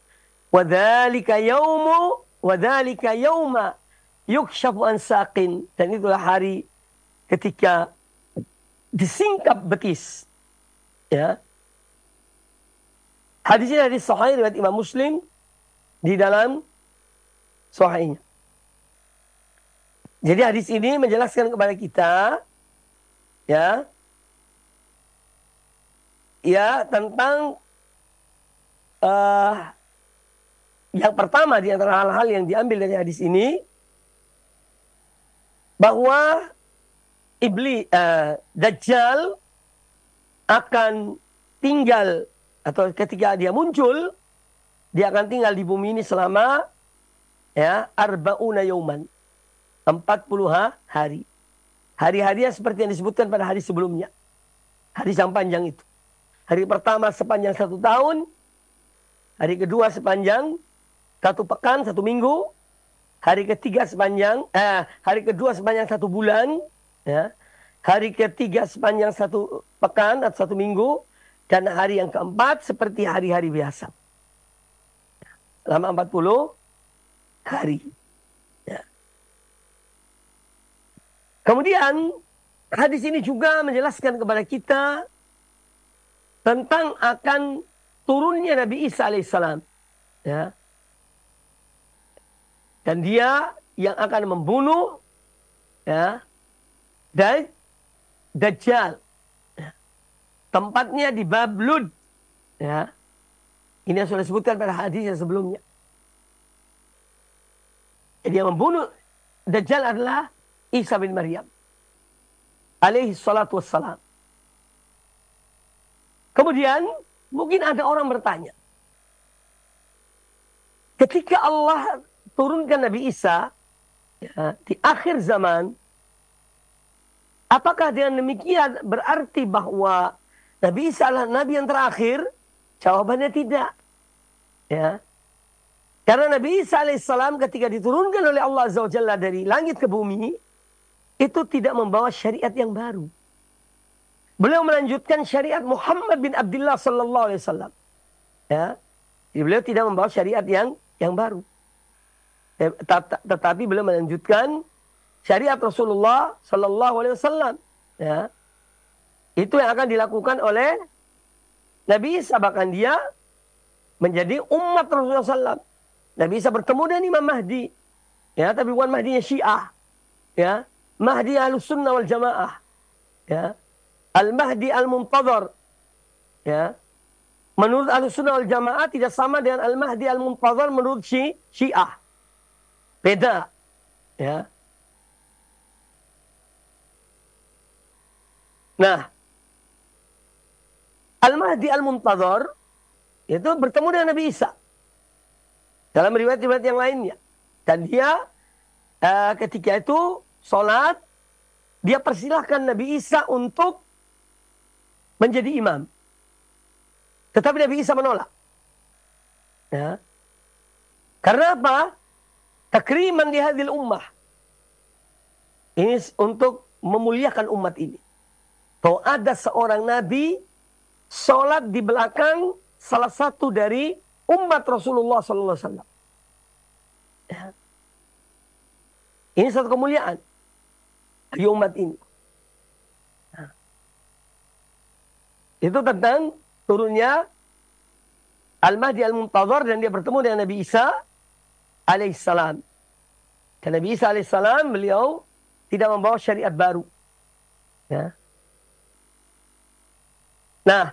Wadzalika yauma yukshafu an saqin, dan itulah hari ketika disingkap betis. Ya. Hadis ini hadis sahih riwayat Imam Muslim di dalam sahihnya. Jadi hadis ini menjelaskan kepada kita ya tentang yang pertama di antara hal-hal yang diambil dari hadis ini, bahwa Dajjal akan tinggal, atau ketika dia muncul, dia akan tinggal di bumi ini selama arba'una yauman, 40 hari. Hari-harinya seperti yang disebutkan pada hari sebelumnya. Hari yang panjang itu. Hari pertama sepanjang 1 tahun. Hari kedua sepanjang 1 pekan, 1 minggu. Hari ketiga sepanjang, hari kedua sepanjang 1 bulan. Ya. Hari ketiga sepanjang 1 pekan atau 1 minggu. Dan hari yang keempat seperti hari-hari biasa. Selama 40 hari. Ya. Kemudian hadis ini juga menjelaskan kepada kita tentang akan turunnya Nabi Isa alaihissalam. Ya. Dan dia yang akan membunuh Dajjal. Ya. Tempatnya di Bab Lud. Ya. Ini yang sudah disebutkan pada hadis yang sebelumnya. Jadi yang membunuh Dajjal adalah Isa bin Maryam alaihi salatu wassalam. Kemudian mungkin ada orang bertanya, ketika Allah turunkan Nabi Isa di akhir zaman, apakah dengan demikian berarti bahwa Nabi Isa adalah Nabi yang terakhir? Jawabannya tidak. Ya. Karena Nabi Isa alaihissalam ketika diturunkan oleh Allah Azza wa Jalla dari langit ke bumi, itu tidak membawa syariat yang baru. Beliau melanjutkan syariat Muhammad bin Abdullah sallallahu alaihi wasallam. Ya. Jadi beliau tidak membawa syariat yang baru. Tetapi beliau melanjutkan syariat Rasulullah sallallahu alaihi wasallam. Ya. Itu yang akan dilakukan oleh Nabi Isa, bahkan dia menjadi umat Rasulullah sallallahu. Nabi Isa bertemu dengan Imam Mahdi. Ya, tapi bukan Mahdinya Syiah. Ya. Mahdi Ahlussunnah wal Jamaah. Ya. Al-Mahdi Al-Muntadhar. Ya. Menurut Ahlussunnah wal Jamaah tidak sama dengan Al-Mahdi Al-Muntadhar menurut Syiah. Beda. Ya. Nah, Al-Mahdi Al-Muntadhar itu bertemu dengan Nabi Isa dalam riwayat-riwayat yang lainnya. Dan dia ketika itu sholat, dia persilahkan Nabi Isa untuk menjadi imam. Tetapi Nabi Isa menolak. Ya. Karena apa? Takriman di hadil ummah. Ini untuk memuliakan umat ini. Bahwa ada seorang Nabi sholat di belakang salah satu dari umat Rasulullah SAW. Ya. Ini satu kemuliaan bagi umat ini. Nah. Itu tentang turunnya Al-Mahdi Al-Muntadhar, dan dia bertemu dengan Nabi Isa alaihissalam. Dan Nabi Isa alaihissalam, beliau tidak membawa syariat baru. Ya. Nah,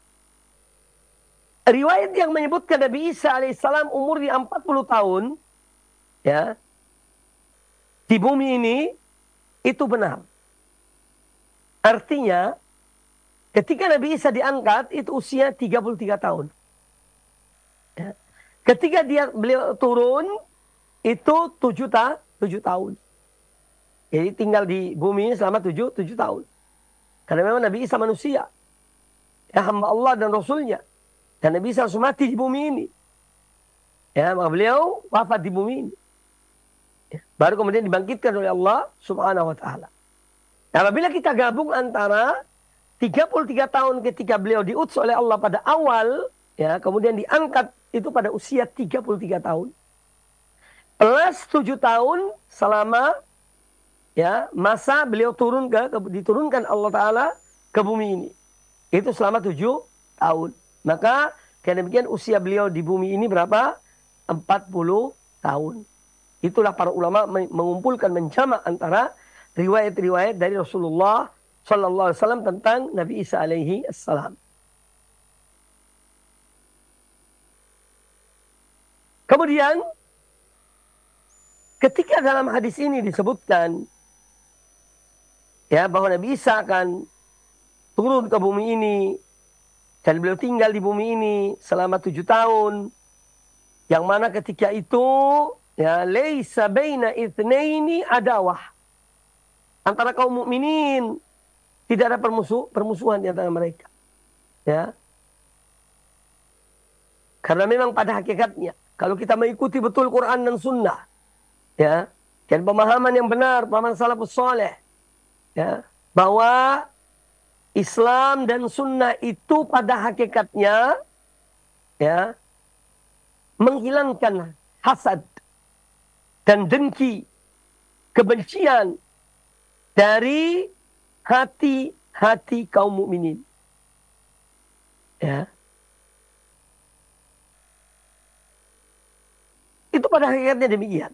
riwayat yang menyebutkan Nabi Isa alaihissalam umurnya 40 tahun, ya, di bumi ini, itu benar. Artinya, ketika Nabi Isa diangkat, itu usia 33 tahun. Ya. Ketika beliau turun itu 7 tahun. Jadi tinggal di bumi ini selama 7 tahun. Karena memang Nabi Isa manusia. Ya, hamba Allah dan Rasulnya. Dan Nabi Isa harus mati di bumi ini. Ya, maka beliau wafat di bumi ini. Ya, baru kemudian dibangkitkan oleh Allah Subhanahu wa taala. Nah, apabila kita gabung antara 33 tahun ketika beliau diutus oleh Allah pada awal, ya, kemudian diangkat itu pada usia 33 tahun. Plus 7 tahun selama ya masa beliau diturunkan Allah Ta'ala ke bumi ini. Itu selama 7 tahun. Maka karena demikian usia beliau di bumi ini berapa? 40 tahun. Itulah para ulama mengumpulkan, menjamak antara riwayat-riwayat dari Rasulullah Sallallahu Alaihi Wasallam tentang Nabi Isa alaihi assalam. Kemudian ketika dalam hadis ini disebutkan ya bahwa Nabi Isa akan turun ke bumi ini dan beliau tinggal di bumi ini selama 7 tahun, yang mana ketika itu ya laisa baina itsnaini adawah, antara kaum mukminin tidak ada permusuhan di antara mereka, ya, karena memang pada hakikatnya kalau kita mengikuti betul Quran dan Sunnah, ya, dan pemahaman yang benar, pemahaman salafus saleh, ya, bahwa Islam dan Sunnah itu pada hakikatnya, ya, menghilangkan hasad dan dengki, kebencian dari hati-hati kaum mukminin. Ya. Itu pada hakikatnya demikian.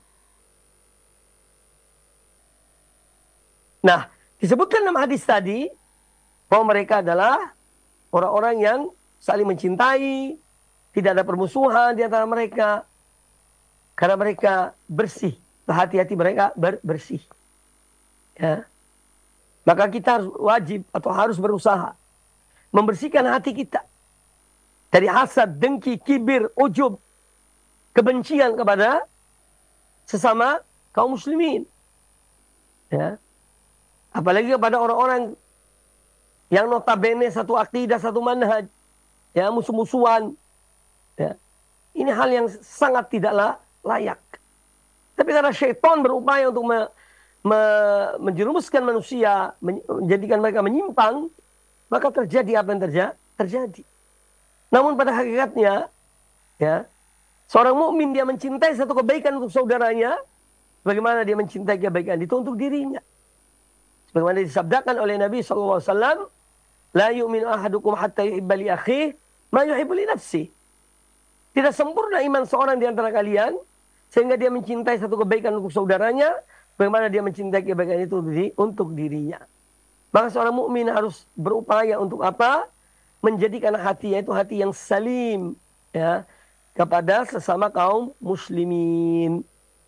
Nah, disebutkan dalam hadis tadi bahwa mereka adalah orang-orang yang saling mencintai, tidak ada permusuhan di antara mereka, karena mereka bersih, hati-hati mereka bersih. Ya. Maka kita harus wajib atau harus berusaha membersihkan hati kita dari hasad, dengki, kibir, ujub, kebencian kepada sesama kaum muslimin. Ya. Apalagi kepada orang-orang yang notabene satu akidah, satu manhaj, ya, musuh-musuhan. Ya. Ini hal yang sangat tidaklah layak. Tapi karena syaitan berupaya untuk menjerumuskan manusia, menjadikan mereka menyimpang, maka terjadi apa yang terjadi. Namun pada hakikatnya, ya, seorang mukmin dia mencintai satu kebaikan untuk saudaranya, bagaimana dia mencintai kebaikan itu untuk dirinya. Sebagaimana disabdakan oleh Nabi SAW, la yu'minu ahadukum hatta yuhibba li akhihi ma yuhibbu li nafsihi. Tidak sempurna iman seorang di antara kalian sehingga dia mencintai satu kebaikan untuk saudaranya, bagaimana dia mencintai kebaikan itu untuk dirinya. Maka seorang mukmin harus berupaya untuk apa? Menjadikan hatinya itu hati yang salim, ya, kepada sesama kaum muslimin.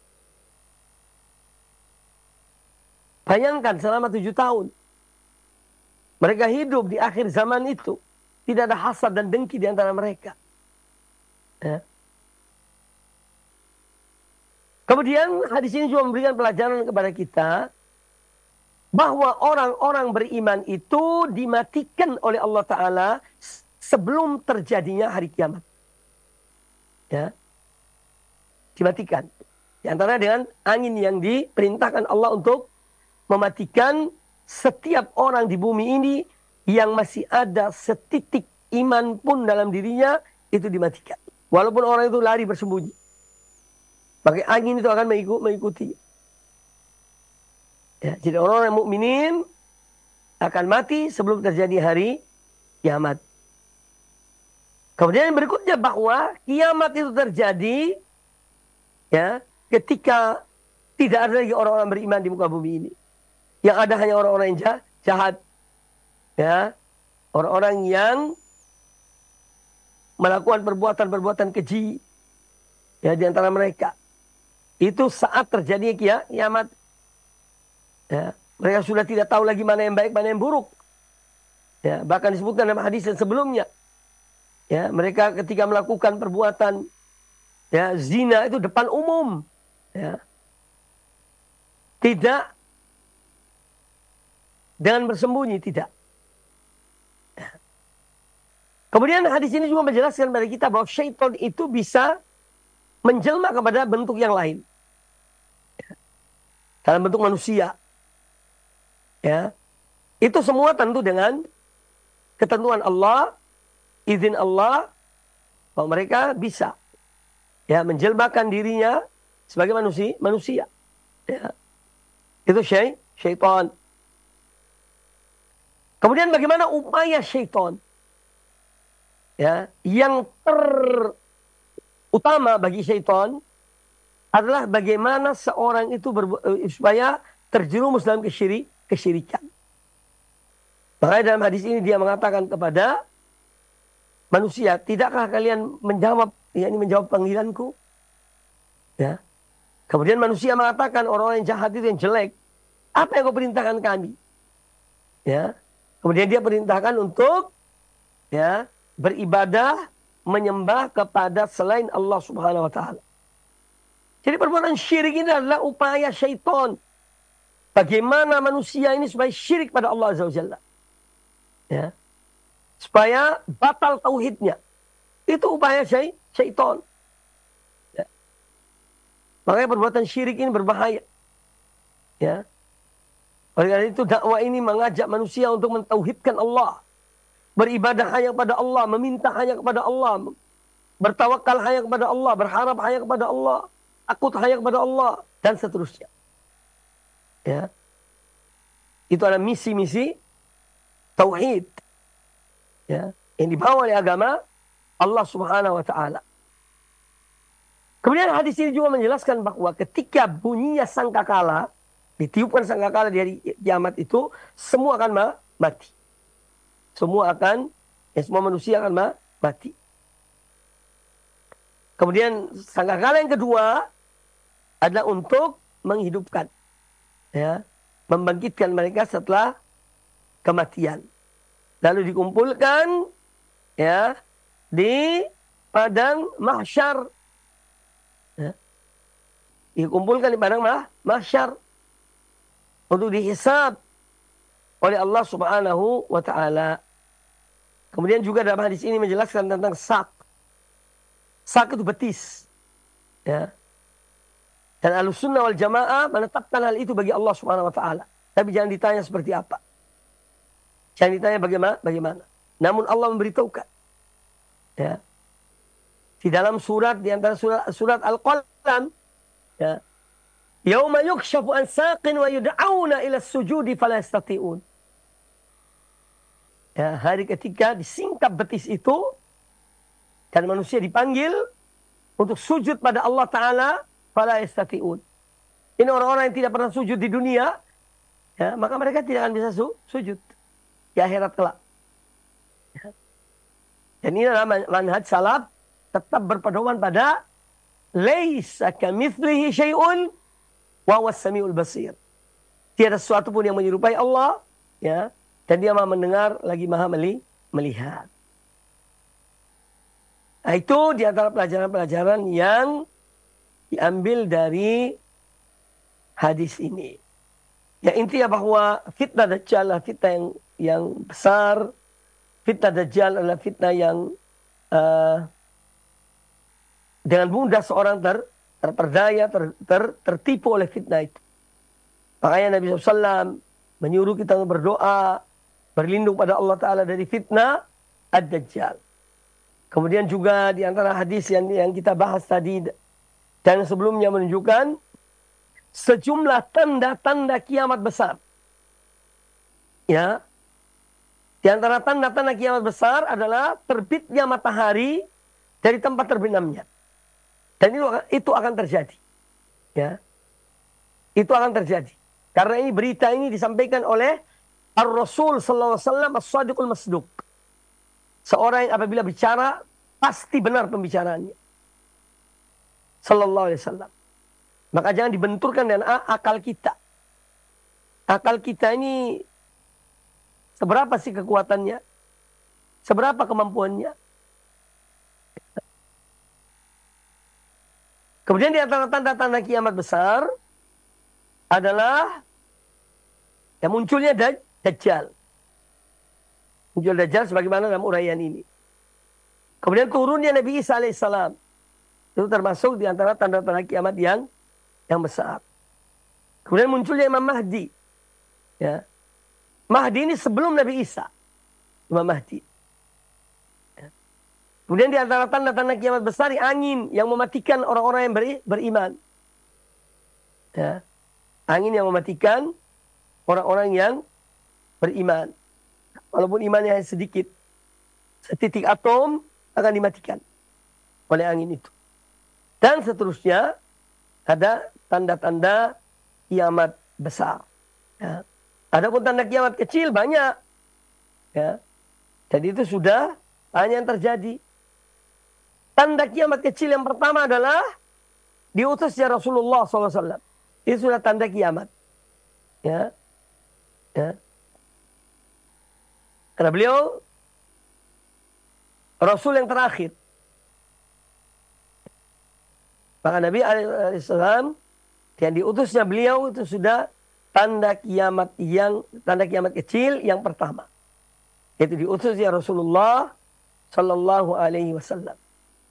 Bayangkan selama 7 tahun. Mereka hidup di akhir zaman itu. Tidak ada hasad dan dengki di antara mereka. Ya. Kemudian hadis ini juga memberikan pelajaran kepada kita bahwa orang-orang beriman itu dimatikan oleh Allah Ta'ala sebelum terjadinya hari kiamat. Ya. Dimatikan. Di antara dengan angin yang diperintahkan Allah untuk mematikan setiap orang di bumi ini yang masih ada setitik iman pun dalam dirinya, itu dimatikan. Walaupun orang itu lari bersembunyi, maka angin itu akan mengikuti. Ya, jadi orang-orang mukminin akan mati sebelum terjadi hari kiamat. Kemudian yang berikutnya bahwa kiamat itu terjadi ya ketika tidak ada lagi orang-orang beriman di muka bumi ini. Yang ada hanya orang-orang yang jahat. Ya. Orang-orang yang melakukan perbuatan-perbuatan keji. Ya, di antara mereka. Itu saat terjadinya kiamat. Ya. Mereka sudah tidak tahu lagi mana yang baik, mana yang buruk. Ya. Bahkan disebutkan dalam hadis yang sebelumnya. Ya. Mereka ketika melakukan perbuatan Ya, zina itu depan umum. Ya. Tidak dengan bersembunyi, tidak. Kemudian hadis ini juga menjelaskan kepada kita bahwa syaitan itu bisa menjelma kepada bentuk yang lain. Dalam bentuk manusia. Ya. Itu semua tentu dengan ketentuan Allah, izin Allah, bahwa mereka bisa ya menjelmakan dirinya sebagai manusia. Ya. Itu syaitan. Kemudian bagaimana upaya syaitan? Ya, yang terutama bagi syaitan adalah bagaimana seorang itu supaya terjerumus dalam kesyirikan. Makanya dalam hadis ini dia mengatakan kepada manusia, tidakkah kalian menjawab panggilanku? Ya. Kemudian manusia mengatakan, orang-orang yang jahat itu yang jelek, apa yang kau perintahkan kami? Ya. Kemudian dia perintahkan untuk ya beribadah, menyembah kepada selain Allah Subhanahu wa taala. Jadi perbuatan syirik ini adalah upaya syaitan. Bagaimana manusia ini supaya syirik pada Allah Azza wa Jalla. Ya. Supaya batal tauhidnya. Itu upaya syaitan. Ya. Makanya perbuatan syirik ini berbahaya. Ya. Oleh karena itu dakwah ini mengajak manusia untuk mentauhidkan Allah. Beribadah hanya kepada Allah, meminta hanya kepada Allah, bertawakal hanya kepada Allah, berharap hanya kepada Allah, takut hanya kepada Allah, dan seterusnya. Ya. Itu adalah misi-misi tauhid. Ya. Yang dibawa oleh agama Allah Subhanahu wa taala. Kemudian hadis ini juga menjelaskan bahwa ketika bunyinya sangkakala, ditiupkan sangkakala di hari kiamat itu, semua akan mati. Semua manusia akan mati. Kemudian sangkakala yang kedua adalah untuk menghidupkan, ya, membangkitkan mereka setelah kematian. Lalu dikumpulkan, ya, di padang mahsyar. Ya. Dikumpulkan di padang mahsyar untuk dihisab oleh Allah Subhanahu wa taala. Kemudian juga dalam hadis ini menjelaskan tentang sak. Sak itu betis. Ya. Dan Ahlussunnah wal Jamaah menetapkan hal itu bagi Allah Subhanahu wa taala. Tapi jangan ditanya seperti apa. Jangan ditanya bagaimana. Namun Allah memberitahukan. Ya. Di dalam surat, di antara surat Al-Qalam, ya. Yauma yukshafu an saqin wa yud'auna ila sujudi fala yastati'un. Ya, hari ketika disingkap betis itu dan manusia dipanggil untuk sujud pada Allah Ta'ala, fala yastati'un. Ini orang-orang yang tidak pernah sujud di dunia, ya, maka mereka tidak akan bisa sujud di akhirat kelak. Ya. Dan ini adalah manhaj salaf, tetap berpedoman pada laisa kamitslihi syai'un wa huwas samiul basir. Tiada sesuatu pun yang menyerupai Allah, ya. Dan dia maha mendengar, lagi maha melihat. Nah, itu di antara pelajaran-pelajaran yang diambil dari hadis ini. Ya, intinya bahwa fitnah Dajjal adalah fitnah yang besar. Fitnah Dajjal adalah fitnah yang dengan mudah seorang terperdaya, tertipu oleh fitnah itu. Makanya Nabi SAW menyuruh kita untuk berdoa, berlindung pada Allah Ta'ala dari fitnah Ad-Dajjal. Kemudian juga di antara hadis yang kita bahas tadi dan sebelumnya menunjukkan sejumlah tanda-tanda kiamat besar. Ya. Di antara tanda-tanda kiamat besar adalah terbitnya matahari dari tempat terbenamnya. Dan itu akan terjadi. Ya. Itu akan terjadi. Karena ini berita ini disampaikan oleh Ar-Rasul sallallahu alaihi wasallam as-sadiqul masduq. Seorang yang apabila bicara pasti benar pembicaraannya. Sallallahu alaihi wasallam. Maka jangan dibenturkan dengan akal kita. Akal kita ini seberapa sih kekuatannya? Seberapa kemampuannya? Kemudian di antara tanda-tanda kiamat besar adalah yang munculnya Dajjal. Muncul Dajjal sebagaimana dalam uraian ini. Kemudian turunnya Nabi Isa alaihissalam. Itu termasuk di antara tanda-tanda kiamat yang besar. Kemudian munculnya Imam Mahdi. Ya. Mahdi ini sebelum Nabi Isa. Imam Mahdi. Ya. Kemudian di antara tanda-tanda kiamat besar angin yang mematikan orang-orang yang beriman. Ya. Angin yang mematikan orang-orang yang beriman. Walaupun imannya sedikit. Setitik atom akan dimatikan oleh angin itu. Dan seterusnya ada tanda-tanda kiamat besar. Ya. Adapun tanda kiamat kecil banyak. Ya. Jadi itu sudah hanya yang terjadi. Tanda kiamat kecil yang pertama adalah diutusnya Rasulullah SAW. Itu sudah tanda kiamat. Ya. Ya. Karena beliau Rasul yang terakhir. Maka Nabi alaihissalam yang diutusnya beliau itu sudah tanda kiamat kecil yang pertama. Yaitu diutusnya Rasulullah sallallahu alaihi wasallam.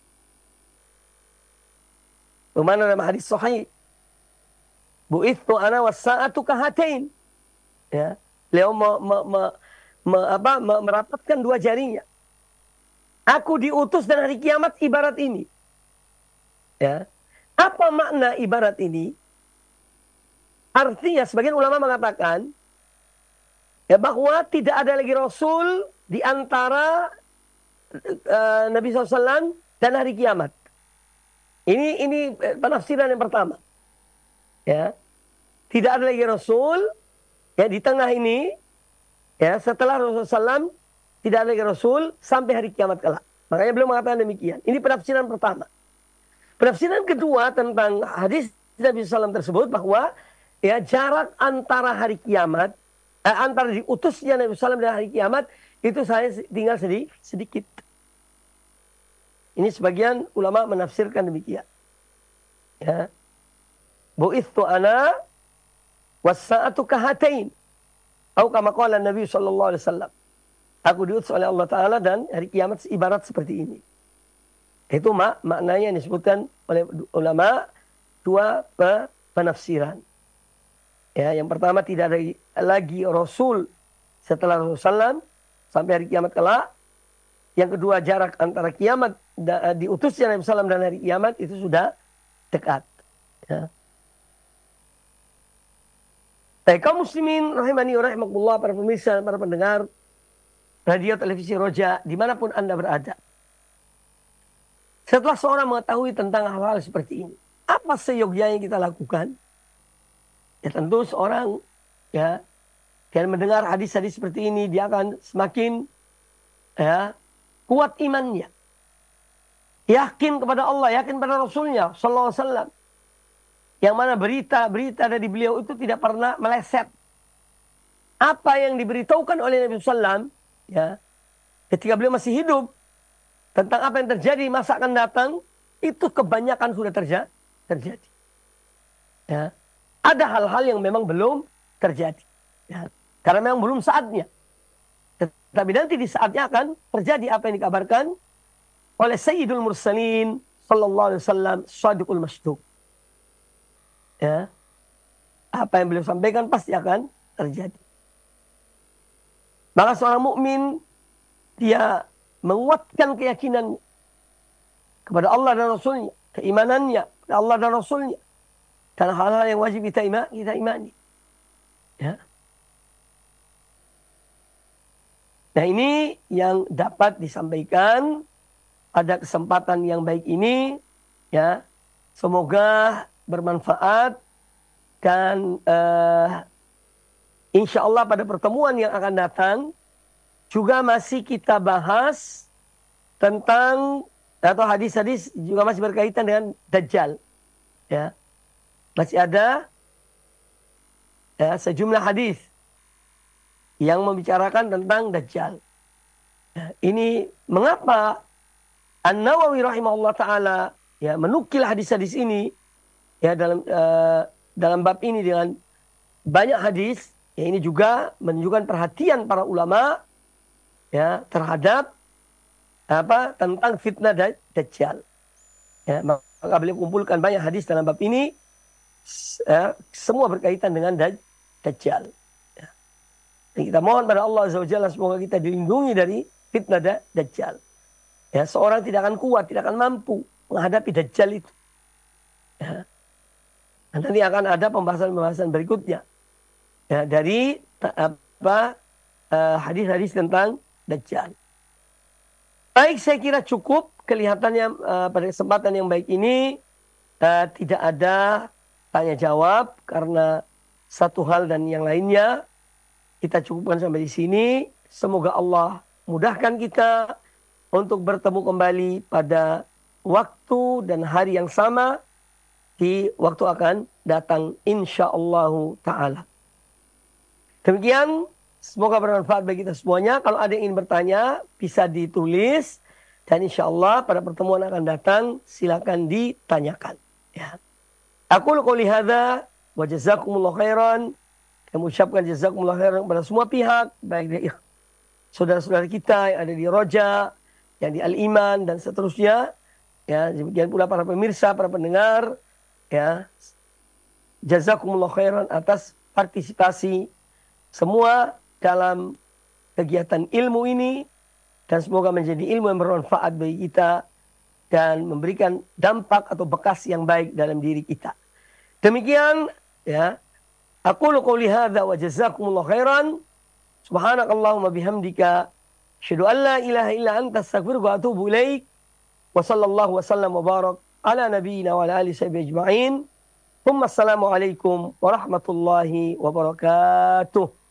Bagaimana dalam hadis sahih? Bu'ithu ana was-sa'atu kahatain. Ya, beliau merapatkan dua jarinya. Aku diutus dan hari kiamat ibarat ini. Ya. Apa makna ibarat ini? Artinya sebagian ulama mengatakan ya bahwa tidak ada lagi Rasul di antara Nabi SAW dan hari kiamat. Ini penafsiran yang pertama. Ya. Tidak ada lagi Rasul ya di tengah ini. Ya, setelah Rasulullah SAW tidak ada lagi Rasul sampai hari kiamat kelak. Makanya beliau mengatakan demikian. Ini penafsiran pertama. Penafsiran kedua tentang hadis Nabi SAW tersebut bahwa ya jarak antara hari kiamat, antara diutusnya Nabi SAW dan hari kiamat itu saya tinggal sedikit. Ini sebagian ulama menafsirkan demikian. Ya. Bu'ithu ana was-sa'atu kahatain. Atau kama qala Nabi sallallahu alaihi wasallam. Aku diutus oleh Allah Ta'ala dan hari kiamat ibarat seperti ini. Itu maknanya yang disebutkan oleh ulama dua penafsiran. Ya, yang pertama tidak ada lagi Rasul setelah Rasulullah SAW sampai hari kiamat kelak. Yang kedua jarak antara kiamat diutusnya Nabi SAW dan hari kiamat itu sudah dekat. Ya. Baik, kaum muslimin rahimani wa rahimakumullah, para pemirsa, para pendengar radio, televisi, Roja, dimanapun Anda berada. Setelah seorang mengetahui tentang hal-hal seperti ini, apa seyogyanya kita lakukan? Ya tentu seorang ya yang mendengar hadis-hadis seperti ini, dia akan semakin ya kuat imannya. Yakin kepada Allah, yakin pada Rasulnya sallallahu alaihi wasallam. Yang mana berita-berita dari beliau itu tidak pernah meleset. Apa yang diberitahukan oleh Nabi SAW, ya, ketika beliau masih hidup, tentang apa yang terjadi di masa akan datang, itu kebanyakan sudah terjadi. Ya. Ada hal-hal yang memang belum terjadi. Ya. Karena memang belum saatnya. Tetapi nanti di saatnya akan terjadi apa yang dikabarkan oleh Sayyidul Mursalin sallallahu alaihi wasallam, Shadiqul Masduq. Ya. Apa yang beliau sampaikan pasti akan terjadi. Maka seorang mukmin dia menguatkan keyakinan kepada Allah dan Rasulnya, keimanannya kepada Allah dan Rasulnya, dan hal-hal yang wajib kita imani. Ya. Nah, ini yang dapat disampaikan pada kesempatan yang baik ini, ya. Semoga bermanfaat dan insya Allah pada pertemuan yang akan datang juga masih kita bahas tentang atau hadis-hadis juga masih berkaitan dengan Dajjal. Ya. Masih ada ya, sejumlah hadis yang membicarakan tentang Dajjal. Ya, ini mengapa An-Nawawi rahimahullah ta'ala ya menukil hadis-hadis ini ya dalam bab ini dengan banyak hadis, ya ini juga menunjukkan perhatian para ulama ya terhadap tentang fitnah dajjal. Ya, maka beliau kumpulkan banyak hadis dalam bab ini, semua berkaitan dengan dajjal. Ya. Dan kita mohon pada Allah Azza wa Jalla semoga kita dilindungi dari fitnah dajjal. Ya, seorang tidak akan kuat, tidak akan mampu menghadapi dajjal itu. Ya. Dan nanti akan ada pembahasan-pembahasan berikutnya. Ya, dari hadis-hadis tentang dajjal. Baik, saya kira cukup. Kelihatannya pada kesempatan yang baik ini tidak ada tanya jawab karena satu hal dan yang lainnya kita cukupkan sampai di sini. Semoga Allah mudahkan kita untuk bertemu kembali pada waktu dan hari yang sama di waktu akan datang insyaallah ta'ala. Demikian, semoga bermanfaat bagi kita semuanya. Kalau ada yang ingin bertanya bisa ditulis. Dan insya Allah pada pertemuan akan datang silakan ditanyakan. Ya. Aku qouli hadza wa jazakumullah khairan. Kami ucapkan jazakumullah khairan kepada semua pihak, baik dari saudara-saudara kita yang ada di Roja, yang di Al-Iman dan seterusnya. Ya, demikian pula para pemirsa, para pendengar. Ya, jazakumullah khairan atas partisipasi semua dalam kegiatan ilmu ini. Dan semoga menjadi ilmu yang bermanfaat bagi kita dan memberikan dampak atau bekas yang baik dalam diri kita. Demikian ya. Aqulu qouli hadza wa jazakumullah khairan. Subhanakallahumma bihamdika asyhadu an la ilaha illa anta astaghfiruka wa atubu ilaik. Wa sallallahu wa sallam wa barak ala nabiyyina wa ala alihi ajma'in. Assalamualaikum warahmatullahi wabarakatuh.